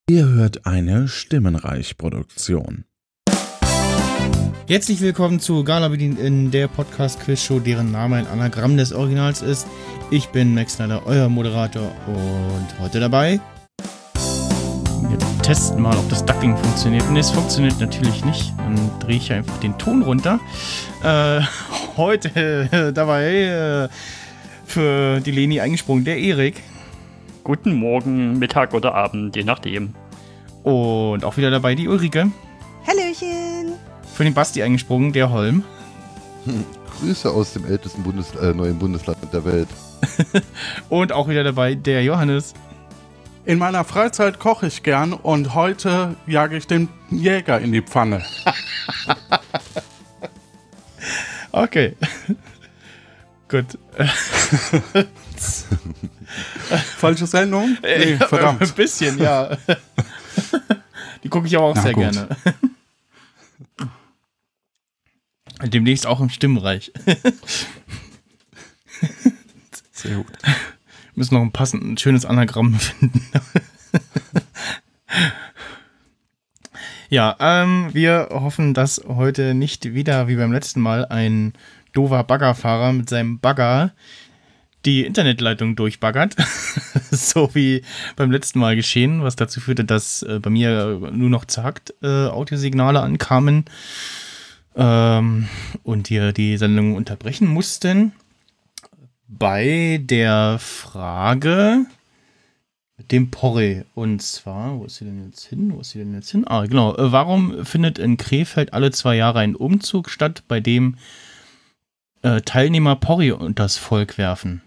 Ihr hört eine Stimmenreich-Produktion. Herzlich willkommen zu Gala bedient in der Podcast-Quiz-Show, deren Name ein Anagramm des Originals ist. Ich bin Max Snyder, euer Moderator, und heute dabei. Wir testen mal, ob das Ducking funktioniert. Ne, es funktioniert natürlich nicht. Dann drehe ich einfach den Ton runter. Heute dabei für die Leni eingesprungen, der Erik. Guten Morgen, Mittag oder Abend, je nachdem. Und auch wieder dabei die Ulrike. Hallöchen. Für den Basti eingesprungen, der Holm. Grüße aus dem ältesten neuen Bundesland der Welt. Und auch wieder dabei der Johannes. In meiner Freizeit koche ich gern und heute jage ich den Jäger in die Pfanne. Okay. Gut. Falsche Sendung? Nee, verdammt. Ein bisschen, ja. Die gucke ich aber auch sehr gut. gerne. Demnächst auch im Stimmenreich. Sehr gut. Wir müssen noch ein schönes Anagramm finden. Ja, wir hoffen, dass heute nicht wieder wie beim letzten Mal ein doofer Baggerfahrer mit seinem Bagger die Internetleitung durchbaggert. So wie beim letzten Mal geschehen, was dazu führte, dass bei mir nur noch zagt Audiosignale ankamen und wir die Sendung unterbrechen mussten. Bei der Frage mit dem Porree. Und zwar, wo ist sie denn jetzt hin? Ah, genau. Warum findet in Krefeld alle 2 Jahre ein Umzug statt, bei dem Teilnehmer Porree unters Volk werfen?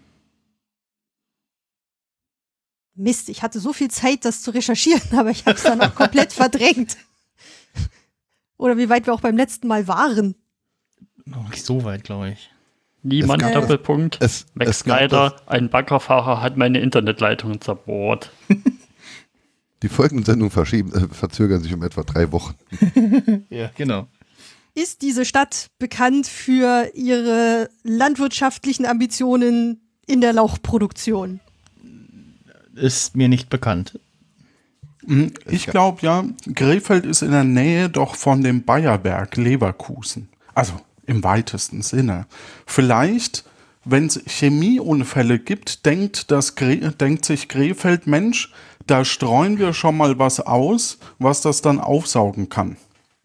Mist, ich hatte so viel Zeit, das zu recherchieren, aber ich habe es dann auch komplett verdrängt. Oder wie weit wir auch beim letzten Mal waren. Noch nicht so weit, glaube ich. Niemand, Doppelpunkt. Max Snyder, ein Baggerfahrer hat meine Internetleitung zerbohrt. Die folgenden Sendungen verzögern sich um etwa 3 Wochen. Ja, genau. Ist diese Stadt bekannt für ihre landwirtschaftlichen Ambitionen in der Lauchproduktion? Ist mir nicht bekannt. Ich glaube ja, Krefeld ist in der Nähe doch von dem Bayerberg Leverkusen. Also im weitesten Sinne. Vielleicht, wenn es Chemieunfälle gibt, denkt sich Krefeld, Mensch, da streuen wir schon mal was aus, was das dann aufsaugen kann.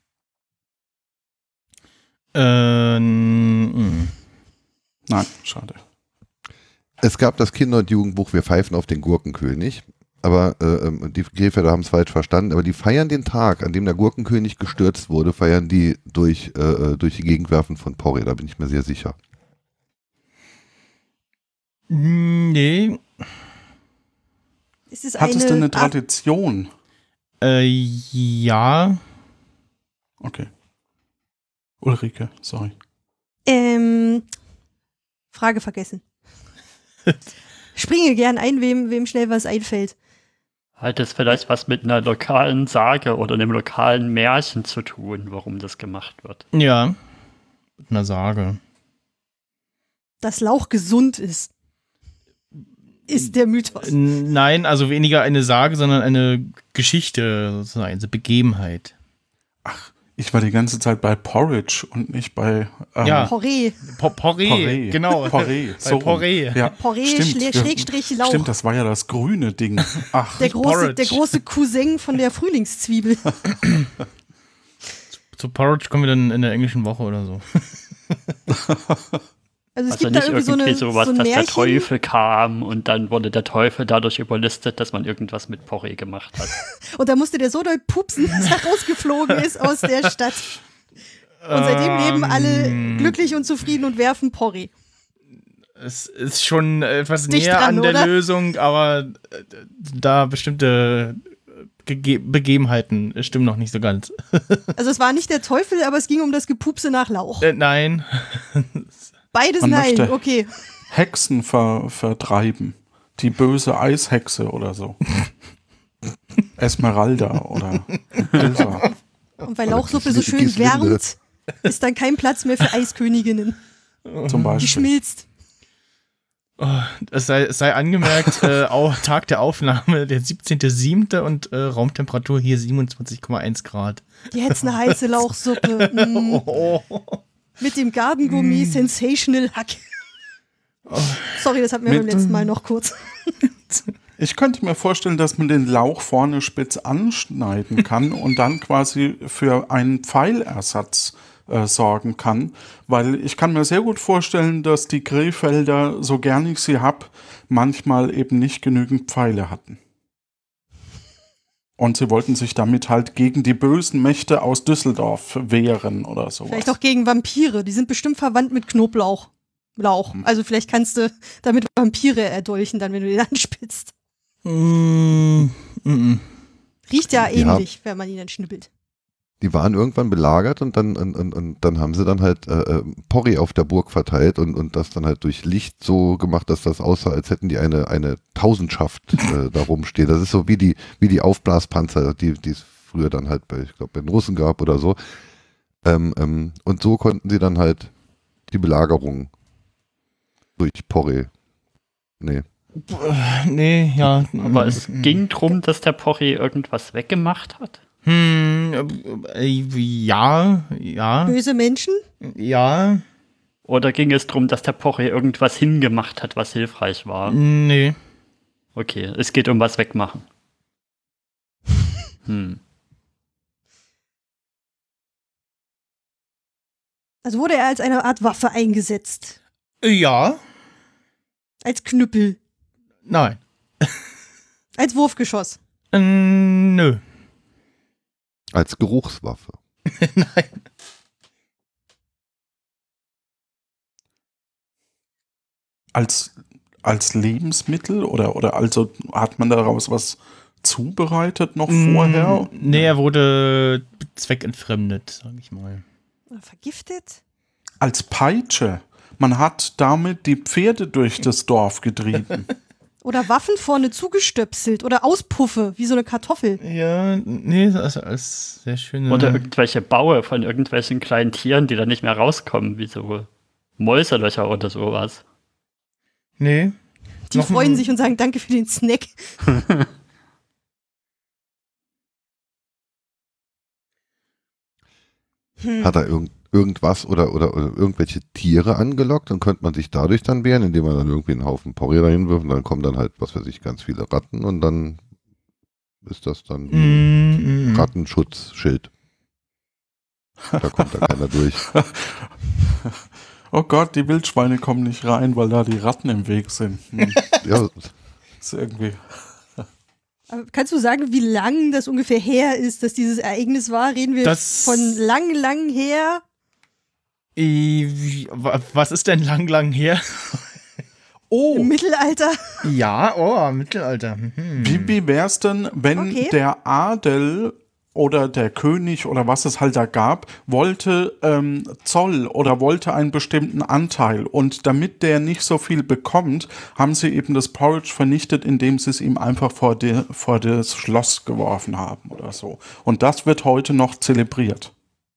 Nein, schade. Es gab das Kinder- und Jugendbuch Wir pfeifen auf den Gurkenkönig. Aber die Krefelder haben es falsch verstanden. Aber die feiern den Tag, an dem der Gurkenkönig gestürzt wurde, feiern die durch die Gegend werfen von Porree. Da bin ich mir sehr sicher. Nee. Hat es denn eine Tradition? Ja. Okay. Ulrike, sorry. Frage vergessen. Springe gern ein, wem schnell was einfällt. Hat es vielleicht was mit einer lokalen Sage oder einem lokalen Märchen zu tun, warum das gemacht wird? Ja. Mit einer Sage. Dass Lauch gesund ist der Mythos. Nein, also weniger eine Sage, sondern eine Geschichte, sozusagen, eine Begebenheit. Ach, ich war die ganze Zeit bei Porridge und nicht bei Porree. Porree, genau. Porree, so Porree. Ja, Porree stimmt. Schrägstrich Lauch. Stimmt, das war ja das grüne Ding. Ach, Der große Cousin von der Frühlingszwiebel. Zu Porridge kommen wir dann in der englischen Woche oder so. Also es Also gibt da nicht irgendwie sowas, so ein dass der Märchen. Teufel kam und dann wurde der Teufel dadurch überlistet, dass man irgendwas mit Porree gemacht hat. Und da musste der so doll pupsen, dass er rausgeflogen ist aus der Stadt. Und seitdem leben alle glücklich und zufrieden und werfen Porree. Es ist schon etwas Nicht näher dran, an der oder? Lösung, aber da bestimmte Begebenheiten stimmen noch nicht so ganz. Also es war nicht der Teufel, aber es ging um das Gepupse nach Lauch. Nein. Beides Man nein, möchte okay. Hexen vertreiben. Die böse Eishexe oder so. Esmeralda oder Elsa. Und weil Lauchsuppe so schön Gislinde. wärmt, ist dann kein Platz mehr für Eisköniginnen. Zum Beispiel. Die schmilzt. Es sei angemerkt, auch Tag der Aufnahme, der 17.07. und Raumtemperatur hier 27,1 Grad. Jetzt eine heiße Lauchsuppe. Mit dem Gardengummi Sensational Hack. Sorry, das hatten wir beim letzten Mal noch kurz. Ich könnte mir vorstellen, dass man den Lauch vorne spitz anschneiden kann und dann quasi für einen Pfeilersatz sorgen kann, weil ich kann mir sehr gut vorstellen, dass die Krefelder, so gern ich sie habe, manchmal eben nicht genügend Pfeile hatten. Und sie wollten sich damit halt gegen die bösen Mächte aus Düsseldorf wehren oder sowas. Vielleicht auch gegen Vampire, die sind bestimmt verwandt mit Knoblauch. Also vielleicht kannst du damit Vampire erdolchen, dann wenn du den anspitzt. Riecht ja ähnlich, wenn man ihn dann schnippelt. Die waren irgendwann belagert und dann haben sie dann halt Porree auf der Burg verteilt und das dann halt durch Licht so gemacht, dass das aussah, als hätten die eine Tausendschaft da rumstehen. Das ist so wie die Aufblaspanzer, die es früher dann halt bei den Russen gab oder so. Und so konnten sie dann halt die Belagerung durch Porree. Nee, ja. Aber es ging drum, dass der Porree irgendwas weggemacht hat. Ja. Böse Menschen? Ja. Oder ging es darum, dass der Porree irgendwas hingemacht hat, was hilfreich war? Nee. Okay, es geht um was wegmachen. Also wurde er als eine Art Waffe eingesetzt. Ja. Als Knüppel. Nein. Als Wurfgeschoss. Nö. Als Geruchswaffe. Nein. Als Lebensmittel oder also hat man daraus was zubereitet noch vorher? Nee, er wurde zweckentfremdet, sag ich mal. Oder vergiftet? Als Peitsche. Man hat damit die Pferde durch das Dorf getrieben. Oder Waffen vorne zugestöpselt oder Auspuffe, wie so eine Kartoffel. Ja, nee, das ist alles sehr schön. Oder irgendwelche Baue von irgendwelchen kleinen Tieren, die dann nicht mehr rauskommen, wie so Mäuselöcher oder sowas. Nee. Die freuen sich und sagen Danke für den Snack. Hat er irgendwas oder irgendwelche Tiere angelockt und könnte man sich dadurch dann wehren, indem man dann irgendwie einen Haufen Porree dahin wirft und dann kommen dann halt, was weiß ich, ganz viele Ratten und dann ist das dann ein Rattenschutzschild. Da kommt da keiner durch. Oh Gott, die Wildschweine kommen nicht rein, weil da die Ratten im Weg sind. Ja. Ist irgendwie. Aber kannst du sagen, wie lang das ungefähr her ist, dass dieses Ereignis war? Reden wir von lang her? Was ist denn lang her? Im Mittelalter? Ja, Mittelalter. Wie wär's denn, wenn der Adel oder der König oder was es halt da gab, wollte Zoll oder wollte einen bestimmten Anteil und damit der nicht so viel bekommt, haben sie eben das Porridge vernichtet, indem sie es ihm einfach vor das Schloss geworfen haben oder so. Und das wird heute noch zelebriert.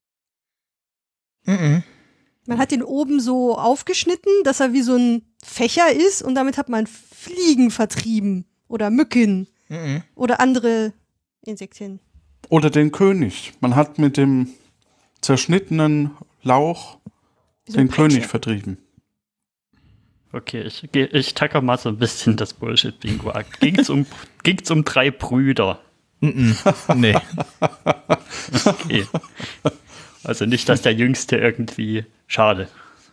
Man hat den oben so aufgeschnitten, dass er wie so ein Fächer ist und damit hat man Fliegen vertrieben oder Mücken oder andere Insektien. Oder den König. Man hat mit dem zerschnittenen Lauch den König vertrieben. Okay, ich tacke mal so ein bisschen das Bullshit-Bingo ab. Ging's um 3 Brüder? Nee. Okay. Also nicht, dass der Jüngste irgendwie... Schade.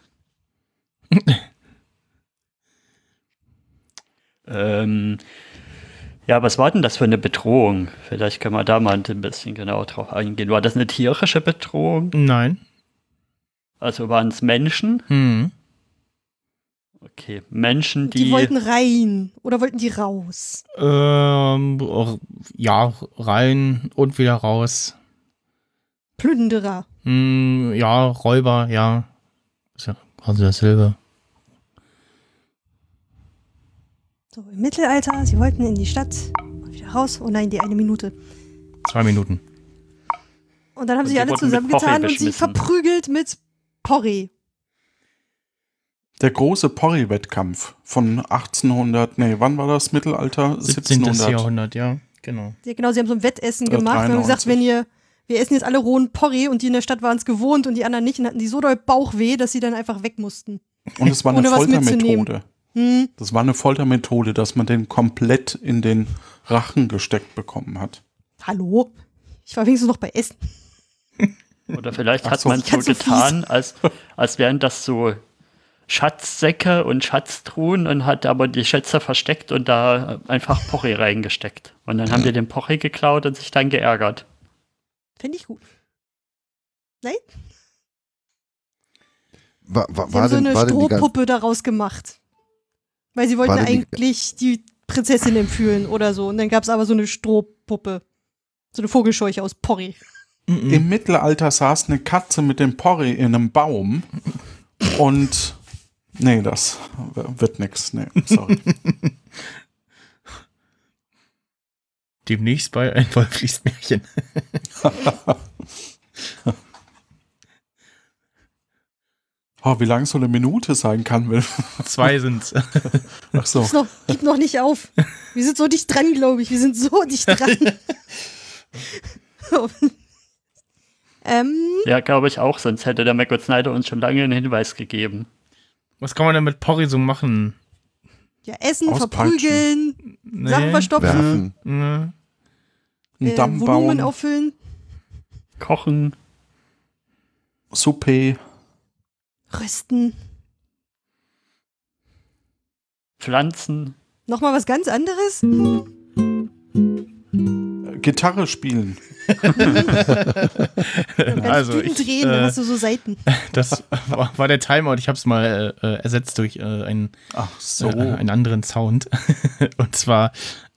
Ja, was war denn das für eine Bedrohung? Vielleicht können wir da mal ein bisschen genauer drauf eingehen. War das eine tierische Bedrohung? Nein. Also waren es Menschen? Okay, Menschen, die... Die wollten rein oder wollten die raus? Ja, rein und wieder raus. Plünderer. Ja, Räuber, ja. Ist ja quasi dasselbe. So, im Mittelalter, sie wollten in die Stadt, mal wieder raus. Oh nein, die 1 Minute. 2 Minuten. Und dann haben Und sich die alle wurden mit zusammengetan Porree und sie beschmissen. verprügelt mit Porree. Der große Porri-Wettkampf von 1800, wann war das? Mittelalter? 17. Jahrhundert, ja, genau. Ja, genau, sie haben so ein Wettessen gemacht. Wir haben gesagt, 93. wir essen jetzt alle rohen Porri und die in der Stadt waren es gewohnt und die anderen nicht und hatten die so doll Bauchweh, dass sie dann einfach weg mussten. Und es war eine Ohne was Foltermethode. Hm. Das war eine Foltermethode, dass man den komplett in den Rachen gesteckt bekommen hat. Hallo? Ich war wenigstens noch bei Essen. Oder vielleicht Ach hat so. man so Ganz so getan, als wären das so Schatzsäcke und Schatztruhen und hat aber die Schätze versteckt und da einfach Porri reingesteckt. Und dann haben die den Porri geklaut und sich dann geärgert. Fände ich gut. Nein? War Sie haben so eine denn die Strohpuppe daraus gemacht. Weil sie wollten War denn die- eigentlich die Prinzessin entführen oder so. Und dann gab es aber so eine Strohpuppe. So eine Vogelscheuche aus Porri. Im Mittelalter saß eine Katze mit dem Porri in einem Baum und das wird nix. Nee, sorry. Demnächst bei Ein Wolf liest Märchen. Wie lang so eine Minute sein kann, will. 2 sind's. Ach so. Gib noch nicht auf. Wir sind so dicht dran, glaube ich. Wir sind so dicht dran. Ja, glaube ich auch, sonst hätte der Matt Snyder uns schon lange einen Hinweis gegeben. Was kann man denn mit Porri so machen? Ja, essen, Auspeitschen. verprügeln, Nee. Sachen verstopfen, werfen? Ne. Ein Damm Volumen bauen, auffüllen. Kochen, Suppe, Rösten. Pflanzen. Nochmal was ganz anderes? Gitarre spielen. Also, Ganz dünn drehen, dann hast du so Seiten. das war der Timer und ich habe es mal ersetzt durch einen Ach so. einen anderen Sound. Und zwar,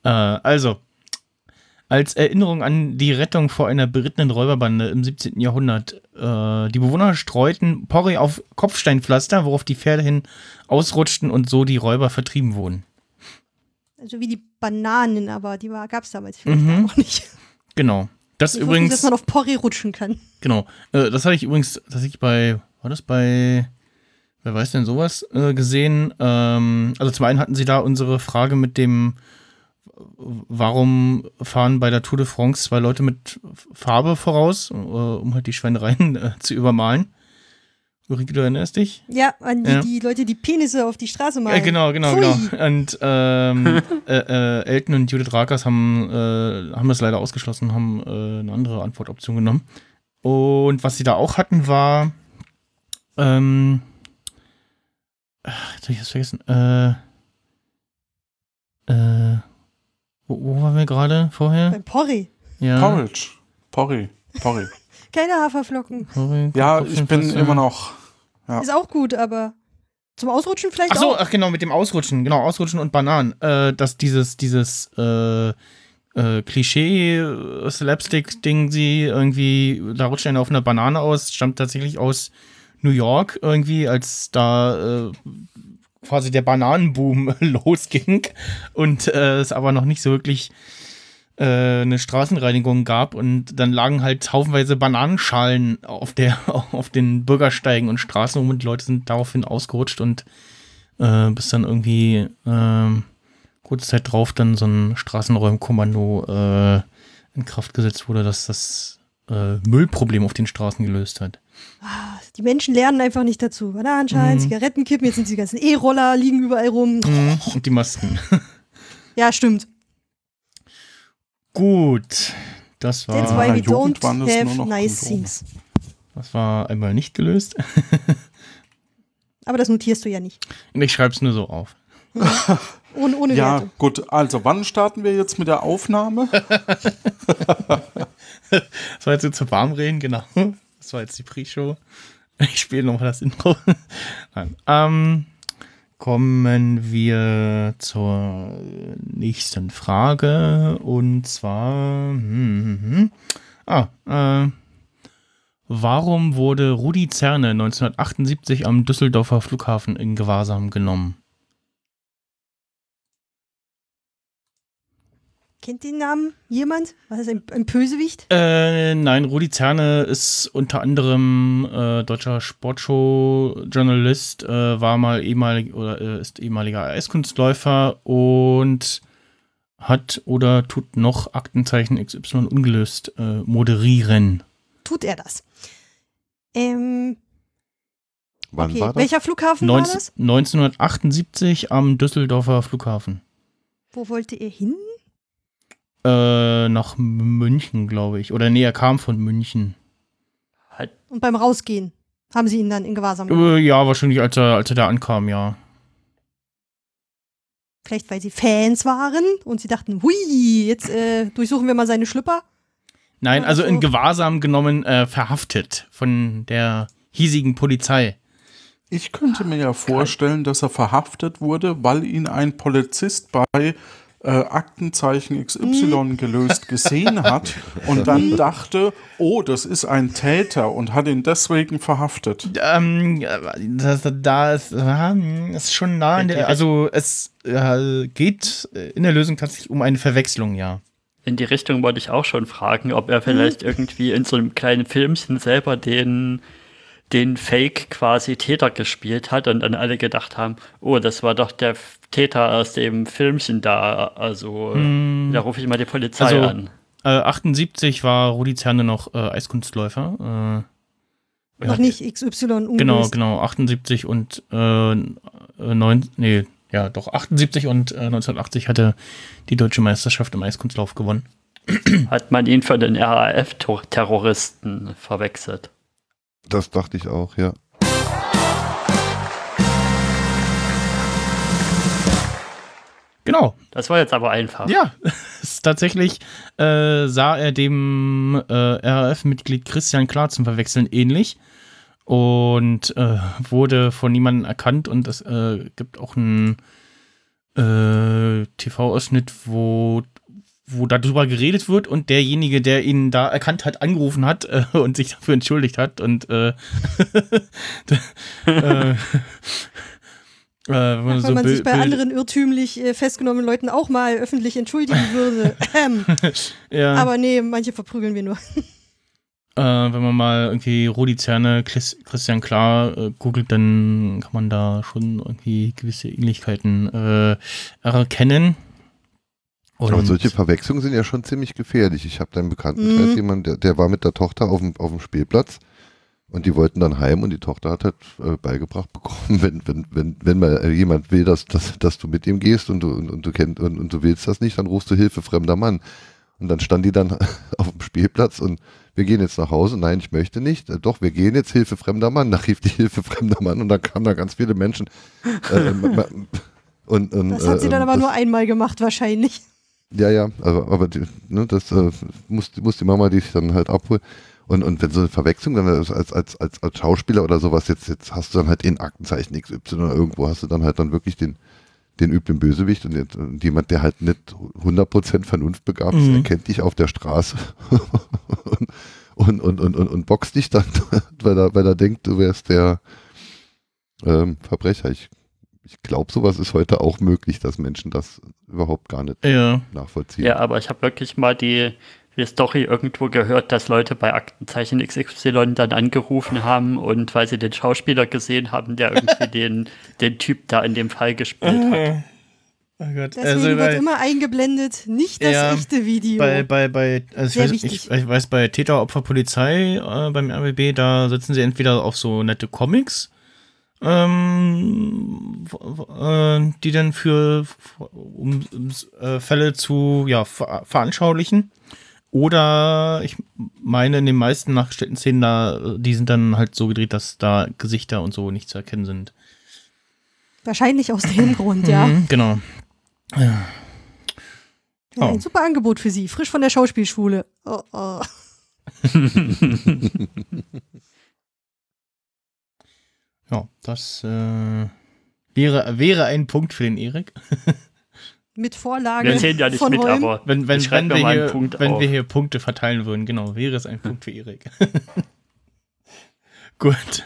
als Erinnerung an die Rettung vor einer berittenen Räuberbande im 17. Jahrhundert. Die Bewohner streuten Porri auf Kopfsteinpflaster, worauf die Pferde hin ausrutschten und so die Räuber vertrieben wurden. Also wie die Bananen, aber die gab es damals vielleicht auch noch nicht. Genau. Das Ich wusste nicht, übrigens, dass man auf Porri rutschen kann. genau. Das hatte ich übrigens tatsächlich wer weiß denn sowas, gesehen. Also zum einen hatten sie da unsere Frage mit dem, warum fahren bei der Tour de France 2 Leute mit Farbe voraus, um halt die Schweinereien zu übermalen. Ulrike, du erinnerst dich? Ja, an Ja. die Leute, die Penisse auf die Straße malen. Genau. Pfui. Und Elton und Judith Rakers haben das leider ausgeschlossen, haben eine andere Antwortoption genommen. Und was sie da auch hatten, war jetzt hab ich das vergessen. Wo waren wir gerade vorher? Beim Porri. Ja. Porridge. Porri. Keine Haferflocken. Porri, Ja, ich bin Kopfsteinpflaster. immer noch. Ja. Ist auch gut, aber zum Ausrutschen vielleicht Ach genau, mit dem Ausrutschen. Genau, Ausrutschen und Bananen. Dass dieses Klischee-Slapstick-Ding, sie irgendwie, da rutscht einer auf einer Banane aus, stammt tatsächlich aus New York irgendwie, als da quasi der Bananenboom losging und es aber noch nicht so wirklich eine Straßenreinigung gab und dann lagen halt haufenweise Bananenschalen auf den Bürgersteigen und Straßen und die Leute sind daraufhin ausgerutscht und bis dann irgendwie kurze Zeit drauf dann so ein Straßenräumkommando in Kraft gesetzt wurde, dass das Müllproblem auf den Straßen gelöst hat. Die Menschen lernen einfach nicht dazu. Bananenschalen, Zigarettenkippen, jetzt sind die ganzen E-Roller, liegen überall rum. Und die Masken. Ja, stimmt. Gut, das That's war, why we Jugend don't waren das nur have noch nice Kondome. things. das war einmal nicht gelöst. Aber das notierst du ja nicht. Und ich schreibe es nur so auf. Ohne Ja, Werte. gut. Also, wann starten wir jetzt mit der Aufnahme? Das war jetzt so zu warm reden, genau. Das war jetzt die Pre-Show. Ich spiele nochmal das Intro. Nein. Kommen wir zur nächsten Frage. Und zwar warum wurde Rudi Zerne 1978 am Düsseldorfer Flughafen in Gewahrsam genommen? Kennt den Namen jemand? War das ein Bösewicht? Nein, Rudi Zerne ist unter anderem deutscher Sportshow-Journalist, war mal ist ehemaliger Eiskunstläufer und hat oder tut noch Aktenzeichen XY ungelöst moderieren. Tut er das? Wann Okay. war das? Welcher Flughafen war das? 1978 am Düsseldorfer Flughafen. Wo wollte er hin? Nach München, glaube ich. Oder nee, er kam von München. Und beim Rausgehen haben sie ihn dann in Gewahrsam genommen. Ja, wahrscheinlich, als er da ankam, ja. Vielleicht, weil sie Fans waren und sie dachten, hui, jetzt durchsuchen wir mal seine Schlüpper. Nein, Ja, also so. in Gewahrsam genommen, verhaftet von der hiesigen Polizei. Ich könnte mir ja vorstellen, dass er verhaftet wurde, weil ihn ein Polizist bei Aktenzeichen XY gelöst gesehen hat und dann dachte, oh, das ist ein Täter und hat ihn deswegen verhaftet. Das ist schon nah an der, also es geht in der Lösung tatsächlich um eine Verwechslung, ja. In die Richtung wollte ich auch schon fragen, ob er vielleicht irgendwie in so einem kleinen Filmchen selber den Fake quasi Täter gespielt hat und dann alle gedacht haben, oh, das war doch der Täter aus dem Filmchen da, also da rufe ich mal die Polizei an. 78 war Rudi Zerne noch Eiskunstläufer. Noch nicht XY ungelöst. Genau, 78 und 78 und 1980 hatte die deutsche Meisterschaft im Eiskunstlauf gewonnen. Hat man ihn für den RAF-Terroristen verwechselt? Das dachte ich auch, ja. Genau. Das war jetzt aber einfach. Ja, es ist tatsächlich sah er dem RAF-Mitglied Christian Klar zum Verwechseln ähnlich und wurde von niemandem erkannt und es gibt auch einen TV-Ausschnitt, wo darüber geredet wird und derjenige, der ihn da erkannt hat, angerufen hat und sich dafür entschuldigt hat und wenn man Wenn man sich bei anderen irrtümlich festgenommenen Leuten auch mal öffentlich entschuldigen würde. ja. Aber nee, manche verprügeln wir nur. Wenn man mal irgendwie Rudi Zerne, Christian Klar googelt, dann kann man da schon irgendwie gewisse Ähnlichkeiten erkennen. Und Aber solche Verwechslungen sind ja schon ziemlich gefährlich. Ich habe da im Bekanntenkreis jemanden, der war mit der Tochter auf dem Spielplatz und die wollten dann heim und die Tochter hat halt beigebracht bekommen, wenn mal jemand will, dass du mit ihm gehst und du willst das nicht, dann rufst du Hilfe fremder Mann. Und dann stand die dann auf dem Spielplatz und wir gehen jetzt nach Hause. Nein, ich möchte nicht. Doch, wir gehen jetzt, Hilfe fremder Mann. Da rief die Hilfe fremder Mann und dann kamen da ganz viele Menschen. Das hat sie dann aber nur einmal gemacht wahrscheinlich. Ja, aber das muss die Mama dich dann halt abholen. Und wenn so eine Verwechslung, dann als Schauspieler oder sowas, jetzt hast du dann halt in Aktenzeichen XY oder irgendwo hast du dann halt dann wirklich den üblen Bösewicht und jemand, der halt nicht 100% vernunftbegabt ist, erkennt dich auf der Straße und boxt dich dann, weil er denkt, du wärst der Verbrecher. Ich glaube, sowas ist heute auch möglich, dass Menschen das überhaupt gar nicht nachvollziehen. Ja, aber ich habe wirklich mal die Story irgendwo gehört, dass Leute bei Aktenzeichen XY dann angerufen haben und weil sie den Schauspieler gesehen haben, der irgendwie den Typ da in dem Fall gespielt hat. Oh Gott. Deswegen wird immer eingeblendet, nicht das echte Video. Ich weiß, bei Täter-Opfer-Polizei beim RBB, da sitzen sie entweder auf so nette Comics, die dann um Fälle zu veranschaulichen. Oder ich meine, in den meisten nachgestellten Szenen, die sind dann halt so gedreht, dass da Gesichter und so nicht zu erkennen sind. Wahrscheinlich aus dem Grund, ja. Genau. Ja. Ja, ein super Angebot für Sie, frisch von der Schauspielschule. Oh. Ja, das wäre ein Punkt für den Erik. Mit Vorlage. Wir zählen ja nicht von mit, Holm. aber wenn wir hier Punkte verteilen würden, genau, wäre es ein Punkt für Erik. Gut.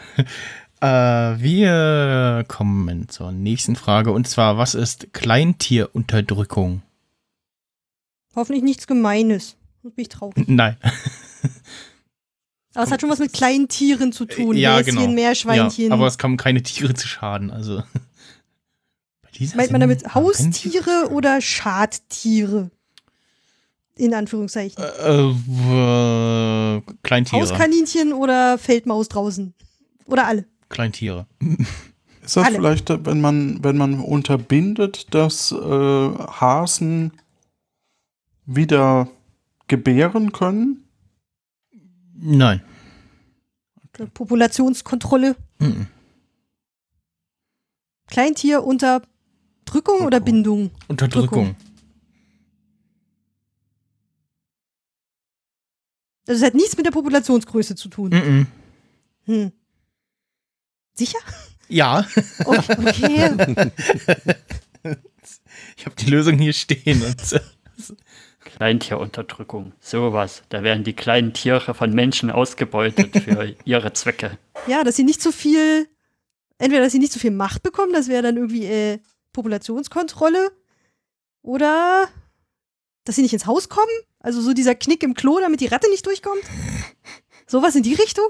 Wir kommen zur nächsten Frage und zwar, was ist Kleintierunterdrückung? Hoffentlich nichts Gemeines. Sonst bin ich traurig. Nein. Aber es hat schon was mit kleinen Tieren zu tun. Ja, Häschen, genau. Meerschweinchen. Ja, aber es kommen keine Tiere zu Schaden. Also. Bei dieser Meint man Sendung damit haben keine Tiere- Haustiere oder Schadtiere? In Anführungszeichen. Kleintiere. Hauskaninchen oder Feldmaus draußen? Oder alle? Kleintiere. Ist das Alle. vielleicht, wenn man unterbindet, dass Hasen wieder gebären können? Nein. Populationskontrolle? Mhm. Kleintier unter Drückung oder Bindung? Unterdrückung. Also es hat nichts mit der Populationsgröße zu tun. Mhm. Hm. Sicher? Ja. Okay. Ich habe die Lösung hier stehen. Und, Kleintierunterdrückung, sowas. Da werden die kleinen Tiere von Menschen ausgebeutet für ihre Zwecke. Ja, dass sie nicht so viel, entweder dass sie nicht so viel Macht bekommen, das wäre dann irgendwie Populationskontrolle, oder dass sie nicht ins Haus kommen, also so dieser Knick im Klo, damit die Ratte nicht durchkommt. Sowas in die Richtung?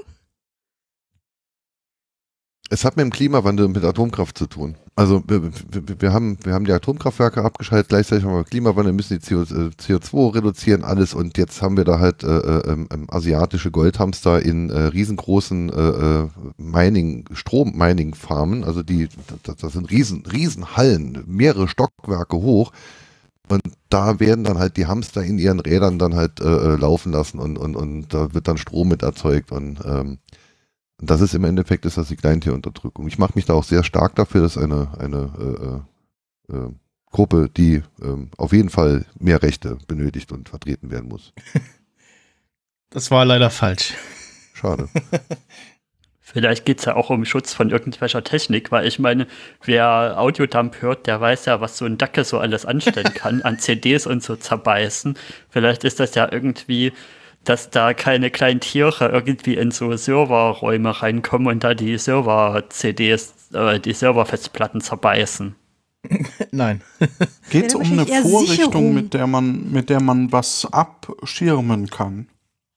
Es hat mit dem Klimawandel und mit Atomkraft zu tun. Also wir haben die Atomkraftwerke abgeschaltet, gleichzeitig haben wir Klimawandel, müssen die CO2 reduzieren, alles, und jetzt haben wir da halt asiatische Goldhamster in riesengroßen Strom-Mining-Farmen, also das sind Riesenhallen, mehrere Stockwerke hoch, und da werden dann halt die Hamster in ihren Rädern dann halt laufen lassen, und da wird dann Strom mit erzeugt, und das ist im Endeffekt ist das die Kleintierunterdrückung. Ich mache mich da auch sehr stark dafür, dass eine Gruppe, die auf jeden Fall mehr Rechte benötigt und vertreten werden muss. das war leider falsch. Schade. Vielleicht geht es ja auch um Schutz von irgendwelcher Technik, weil ich meine, wer Audiodump hört, der weiß ja, was so ein Dackel so alles anstellen kann, an CDs und so zerbeißen. Vielleicht ist das ja irgendwie, dass da keine kleinen Tiere irgendwie in so Serverräume reinkommen und da die Server-CDs, die Serverfestplatten zerbeißen. Nein. Geht es Ja, um eine wahrscheinlich eher Vorrichtung, Sicherung. mit der man was abschirmen kann?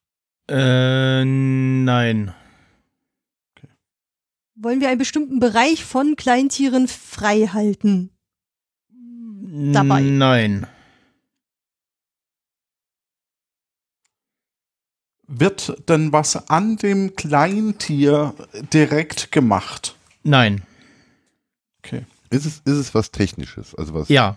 Nein. Wollen wir einen bestimmten Bereich von Kleintieren frei halten? Dabei. Nein. Wird denn was an dem Kleintier direkt gemacht? Nein. Okay. Ist es was Technisches? Also was? Ja.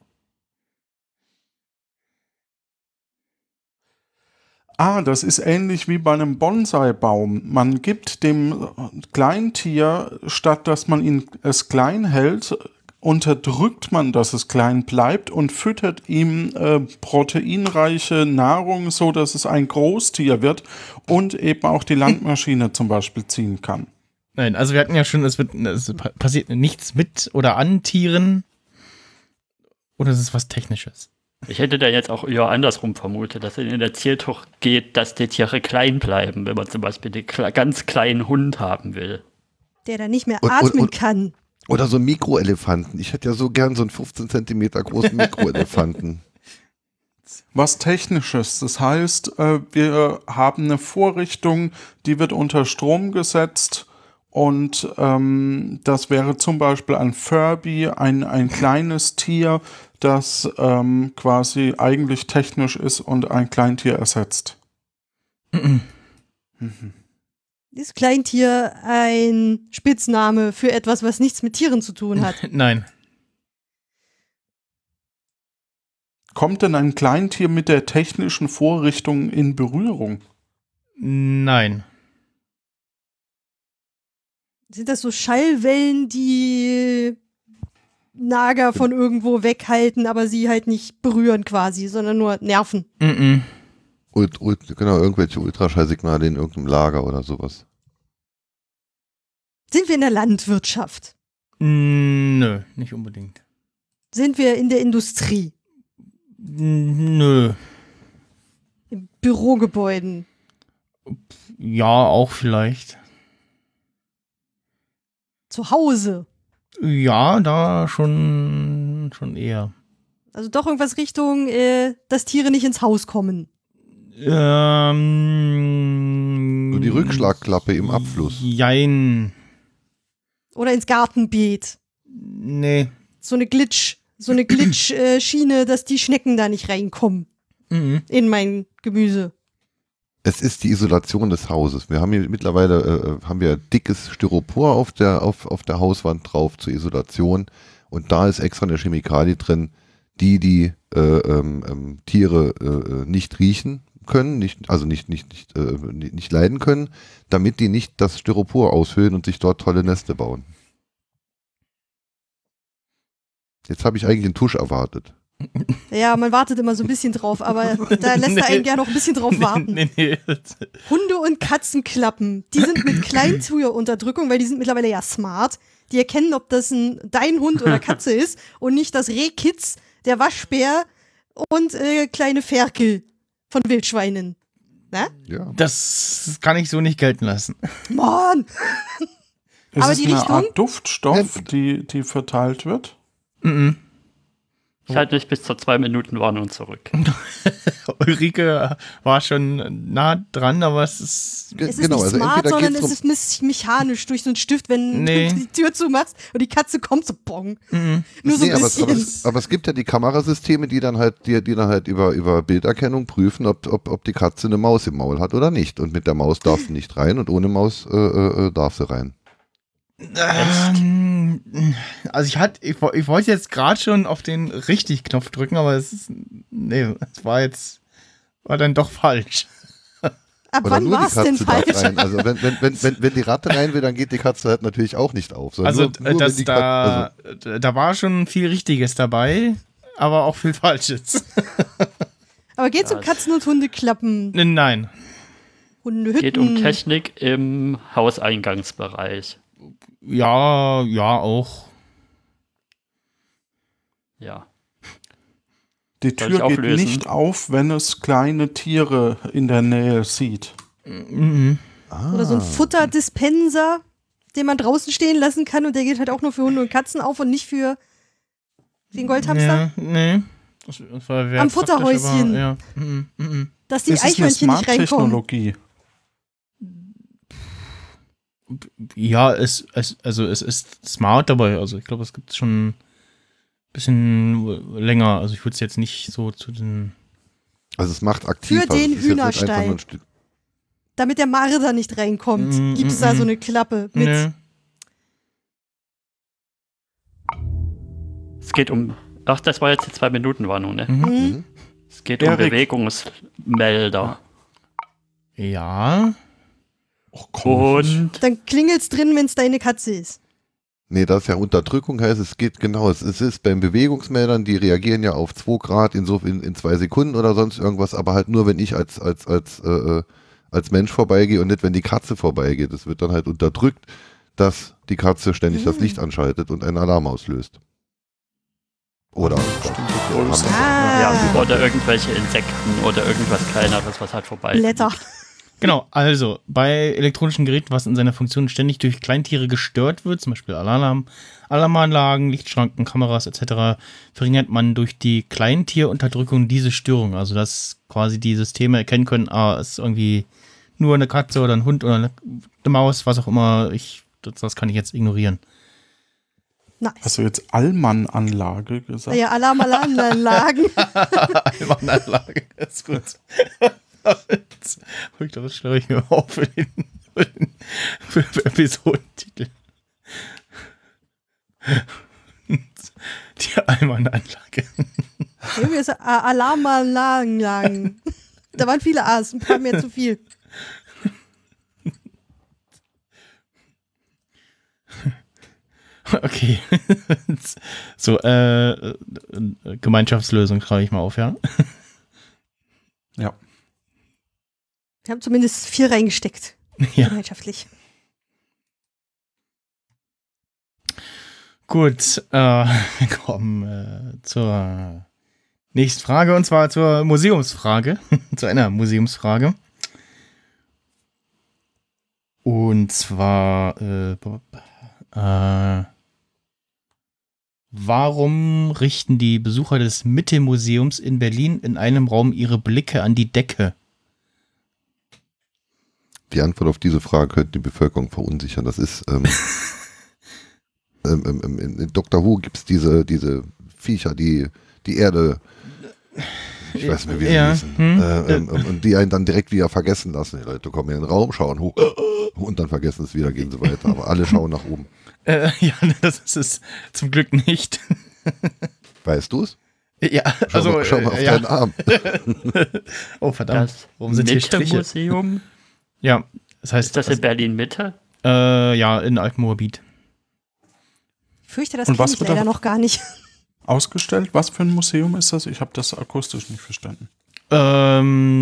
Das ist ähnlich wie bei einem Bonsai-Baum. Man gibt dem Kleintier, statt dass man es klein hält, unterdrückt man, dass es klein bleibt, und füttert ihm proteinreiche Nahrung, so dass es ein Großtier wird und eben auch die Landmaschine zum Beispiel ziehen kann. Nein, also wir hatten ja schon, es passiert nichts mit oder an Tieren. Oder es ist was Technisches. Ich hätte da jetzt auch eher andersrum vermutet, dass es in der Tierzucht geht, dass die Tiere klein bleiben, wenn man zum Beispiel den ganz kleinen Hund haben will. Der dann nicht mehr Und- atmen kann. Oder so Mikroelefanten. Ich hätte ja so gern so einen 15 Zentimeter großen Mikroelefanten. Was Technisches, das heißt, wir haben eine Vorrichtung, die wird unter Strom gesetzt, und das wäre zum Beispiel ein Furby, ein kleines Tier, das quasi eigentlich technisch ist und ein Kleintier ersetzt. Ist Kleintier ein Spitzname für etwas, was nichts mit Tieren zu tun hat? Nein. Kommt denn ein Kleintier mit der technischen Vorrichtung in Berührung? Nein. Sind das so Schallwellen, die Nager von irgendwo weghalten, aber sie halt nicht berühren quasi, sondern nur nerven? Mhm. Genau, irgendwelche Ultraschallsignale in irgendeinem Lager oder sowas. Sind wir in der Landwirtschaft? Nö, nicht unbedingt. Sind wir in der Industrie? Nö. In Bürogebäuden? Ja, auch vielleicht. Zu Hause? Ja, da schon eher. Also doch irgendwas Richtung, dass Tiere nicht ins Haus kommen. Nur die Rückschlagklappe im Abfluss. Jein. Oder ins Gartenbeet. Nee. So eine Glitch-Schiene, dass die Schnecken da nicht reinkommen. Mhm. In mein Gemüse. Es ist die Isolation des Hauses. Wir haben hier mittlerweile haben wir dickes Styropor auf der Hauswand drauf zur Isolation und da ist extra eine Chemikalie drin, die Tiere nicht riechen können, nicht leiden können, damit die nicht das Styropor aushöhlen und sich dort tolle Nester bauen. Jetzt habe ich eigentlich einen Tusch erwartet. Ja, man wartet immer so ein bisschen drauf, aber da lässt er einen gerne noch ein bisschen drauf warten. Nee. Hunde- und Katzenklappen, die sind mit Kleintierunterdrückung, weil die sind mittlerweile ja smart. Die erkennen, ob das dein Hund oder Katze ist und nicht das Rehkitz, der Waschbär und kleine Ferkel von Wildschweinen. Na? Ja. Das kann ich so nicht gelten lassen. Mann! Ist Aber es die eine Richtung? Art Duftstoff, die verteilt wird? Mhm. Ich halte mich bis zur 2-Minuten-Warnung zurück. Ulrike war schon nah dran, aber es ist. Es ist Genau, nicht also smart, entweder sondern geht's es ist mechanisch durch so einen Stift, wenn Nee. du die Tür zumachst und die Katze kommt, so bong. Mhm. Nur so Nee, ein bisschen. aber es gibt ja die Kamerasysteme, die dann halt über Bilderkennung prüfen, ob die Katze eine Maus im Maul hat oder nicht. Und mit der Maus darfst du nicht rein und ohne Maus darfst du rein. Also ich wollte jetzt gerade schon auf den Richtig-Knopf drücken, aber es war dann doch falsch. Ab Oder wann nur war die es denn Katze darf falsch? rein. Also wenn die Ratte rein will, dann geht die Katze halt natürlich auch nicht auf. sondern Also nur wenn die Katze- da war schon viel Richtiges dabei, aber auch viel Falsches. Aber geht's um Katzen- und Hundeklappen? Nein. Hundehütten? Geht um Technik im Hauseingangsbereich. Ja, auch. Ja. Die Soll ich Tür geht auflösen? nicht auf, wenn es kleine Tiere in der Nähe sieht. Mhm. Oder so ein Futterdispenser, den man draußen stehen lassen kann und der geht halt auch nur für Hunde und Katzen auf und nicht für den Goldhamster. Ja, nee. Das wäre Am praktisch, Futterhäuschen. aber, ja. Mhm. Dass die Ist es eine Eichhörnchen nicht reinkommen. Smart-Technologie? Ja, es ist smart dabei. Also ich glaube, es gibt schon ein bisschen länger. Also ich würde es jetzt nicht so zu den. Also es macht aktiv. Für also den es ist jetzt nicht einfach nur Hühnerstall. ein Stück- Damit der Marder nicht reinkommt, gibt's da so eine Klappe mit. Nee. Es geht um. Ach, das war jetzt die 2-Minuten-Warnung, ne? Mhm. Es geht um Erik. Bewegungsmelder. Ja. Och, komm. Und Dann klingelt's drin, wenn's deine Katze ist. Nee, das ist ja Unterdrückung, heißt es geht genau, es ist beim Bewegungsmeldern, die reagieren ja auf 2 Grad in 2 Sekunden oder sonst irgendwas, aber halt nur, wenn ich als Mensch vorbeigehe und nicht, wenn die Katze vorbeigeht. Es wird dann halt unterdrückt, dass die Katze ständig das Licht anschaltet und einen Alarm auslöst. Oder ja, oder irgendwelche Insekten oder irgendwas Kleineres, was halt vorbei Blätter. Genau, also bei elektronischen Geräten, was in seiner Funktion ständig durch Kleintiere gestört wird, zum Beispiel Alarmanlagen, Lichtschranken, Kameras etc., verringert man durch die Kleintierunterdrückung diese Störung. Also dass quasi die Systeme erkennen können, es ist irgendwie nur eine Katze oder ein Hund oder eine Maus, was auch immer, das kann ich jetzt ignorieren. Nice. Hast du jetzt Allmann-Anlage gesagt? Ja, Alarmanlagen. Alarmanlage, ist gut. Ich glaube, das schreibe ich mir auf für Episodentitel. Die Allmann-Anlage. Irgendwie ist Alarmanlagen. Da waren viele A's, ein paar mehr zu viel. Okay. So, Gemeinschaftslösung schreibe ich mal auf, ja? Ja. Wir haben zumindest 4 reingesteckt. Ja. Gemeinschaftlich. Gut, wir kommen zur nächsten Frage, und zwar zur Museumsfrage. Zu einer Museumsfrage. Und zwar Warum richten die Besucher des Mitte-Museums in Berlin in einem Raum ihre Blicke an die Decke? Die Antwort auf diese Frage könnte die Bevölkerung verunsichern. Das ist in Dr. Who gibt es diese Viecher, die Erde, ich weiß nicht mehr, wie sie hießen, und die einen dann direkt wieder vergessen lassen. Die Leute kommen in den Raum, schauen hoch und dann vergessen es wieder, gehen sie weiter. Aber alle schauen nach oben. Ja, das ist es zum Glück nicht. Weißt du es? Ja, also Schau mal auf deinen Arm. Oh verdammt, Das warum sind hier Striche? Mitte-Museum, Ja, das heißt, ist das in Berlin-Mitte? ja, in Altenmoabit. Ich fürchte, das Und kenne was ich wird leider da- noch gar nicht. Ausgestellt? Was für ein Museum ist das? Ich habe das akustisch nicht verstanden. Ja,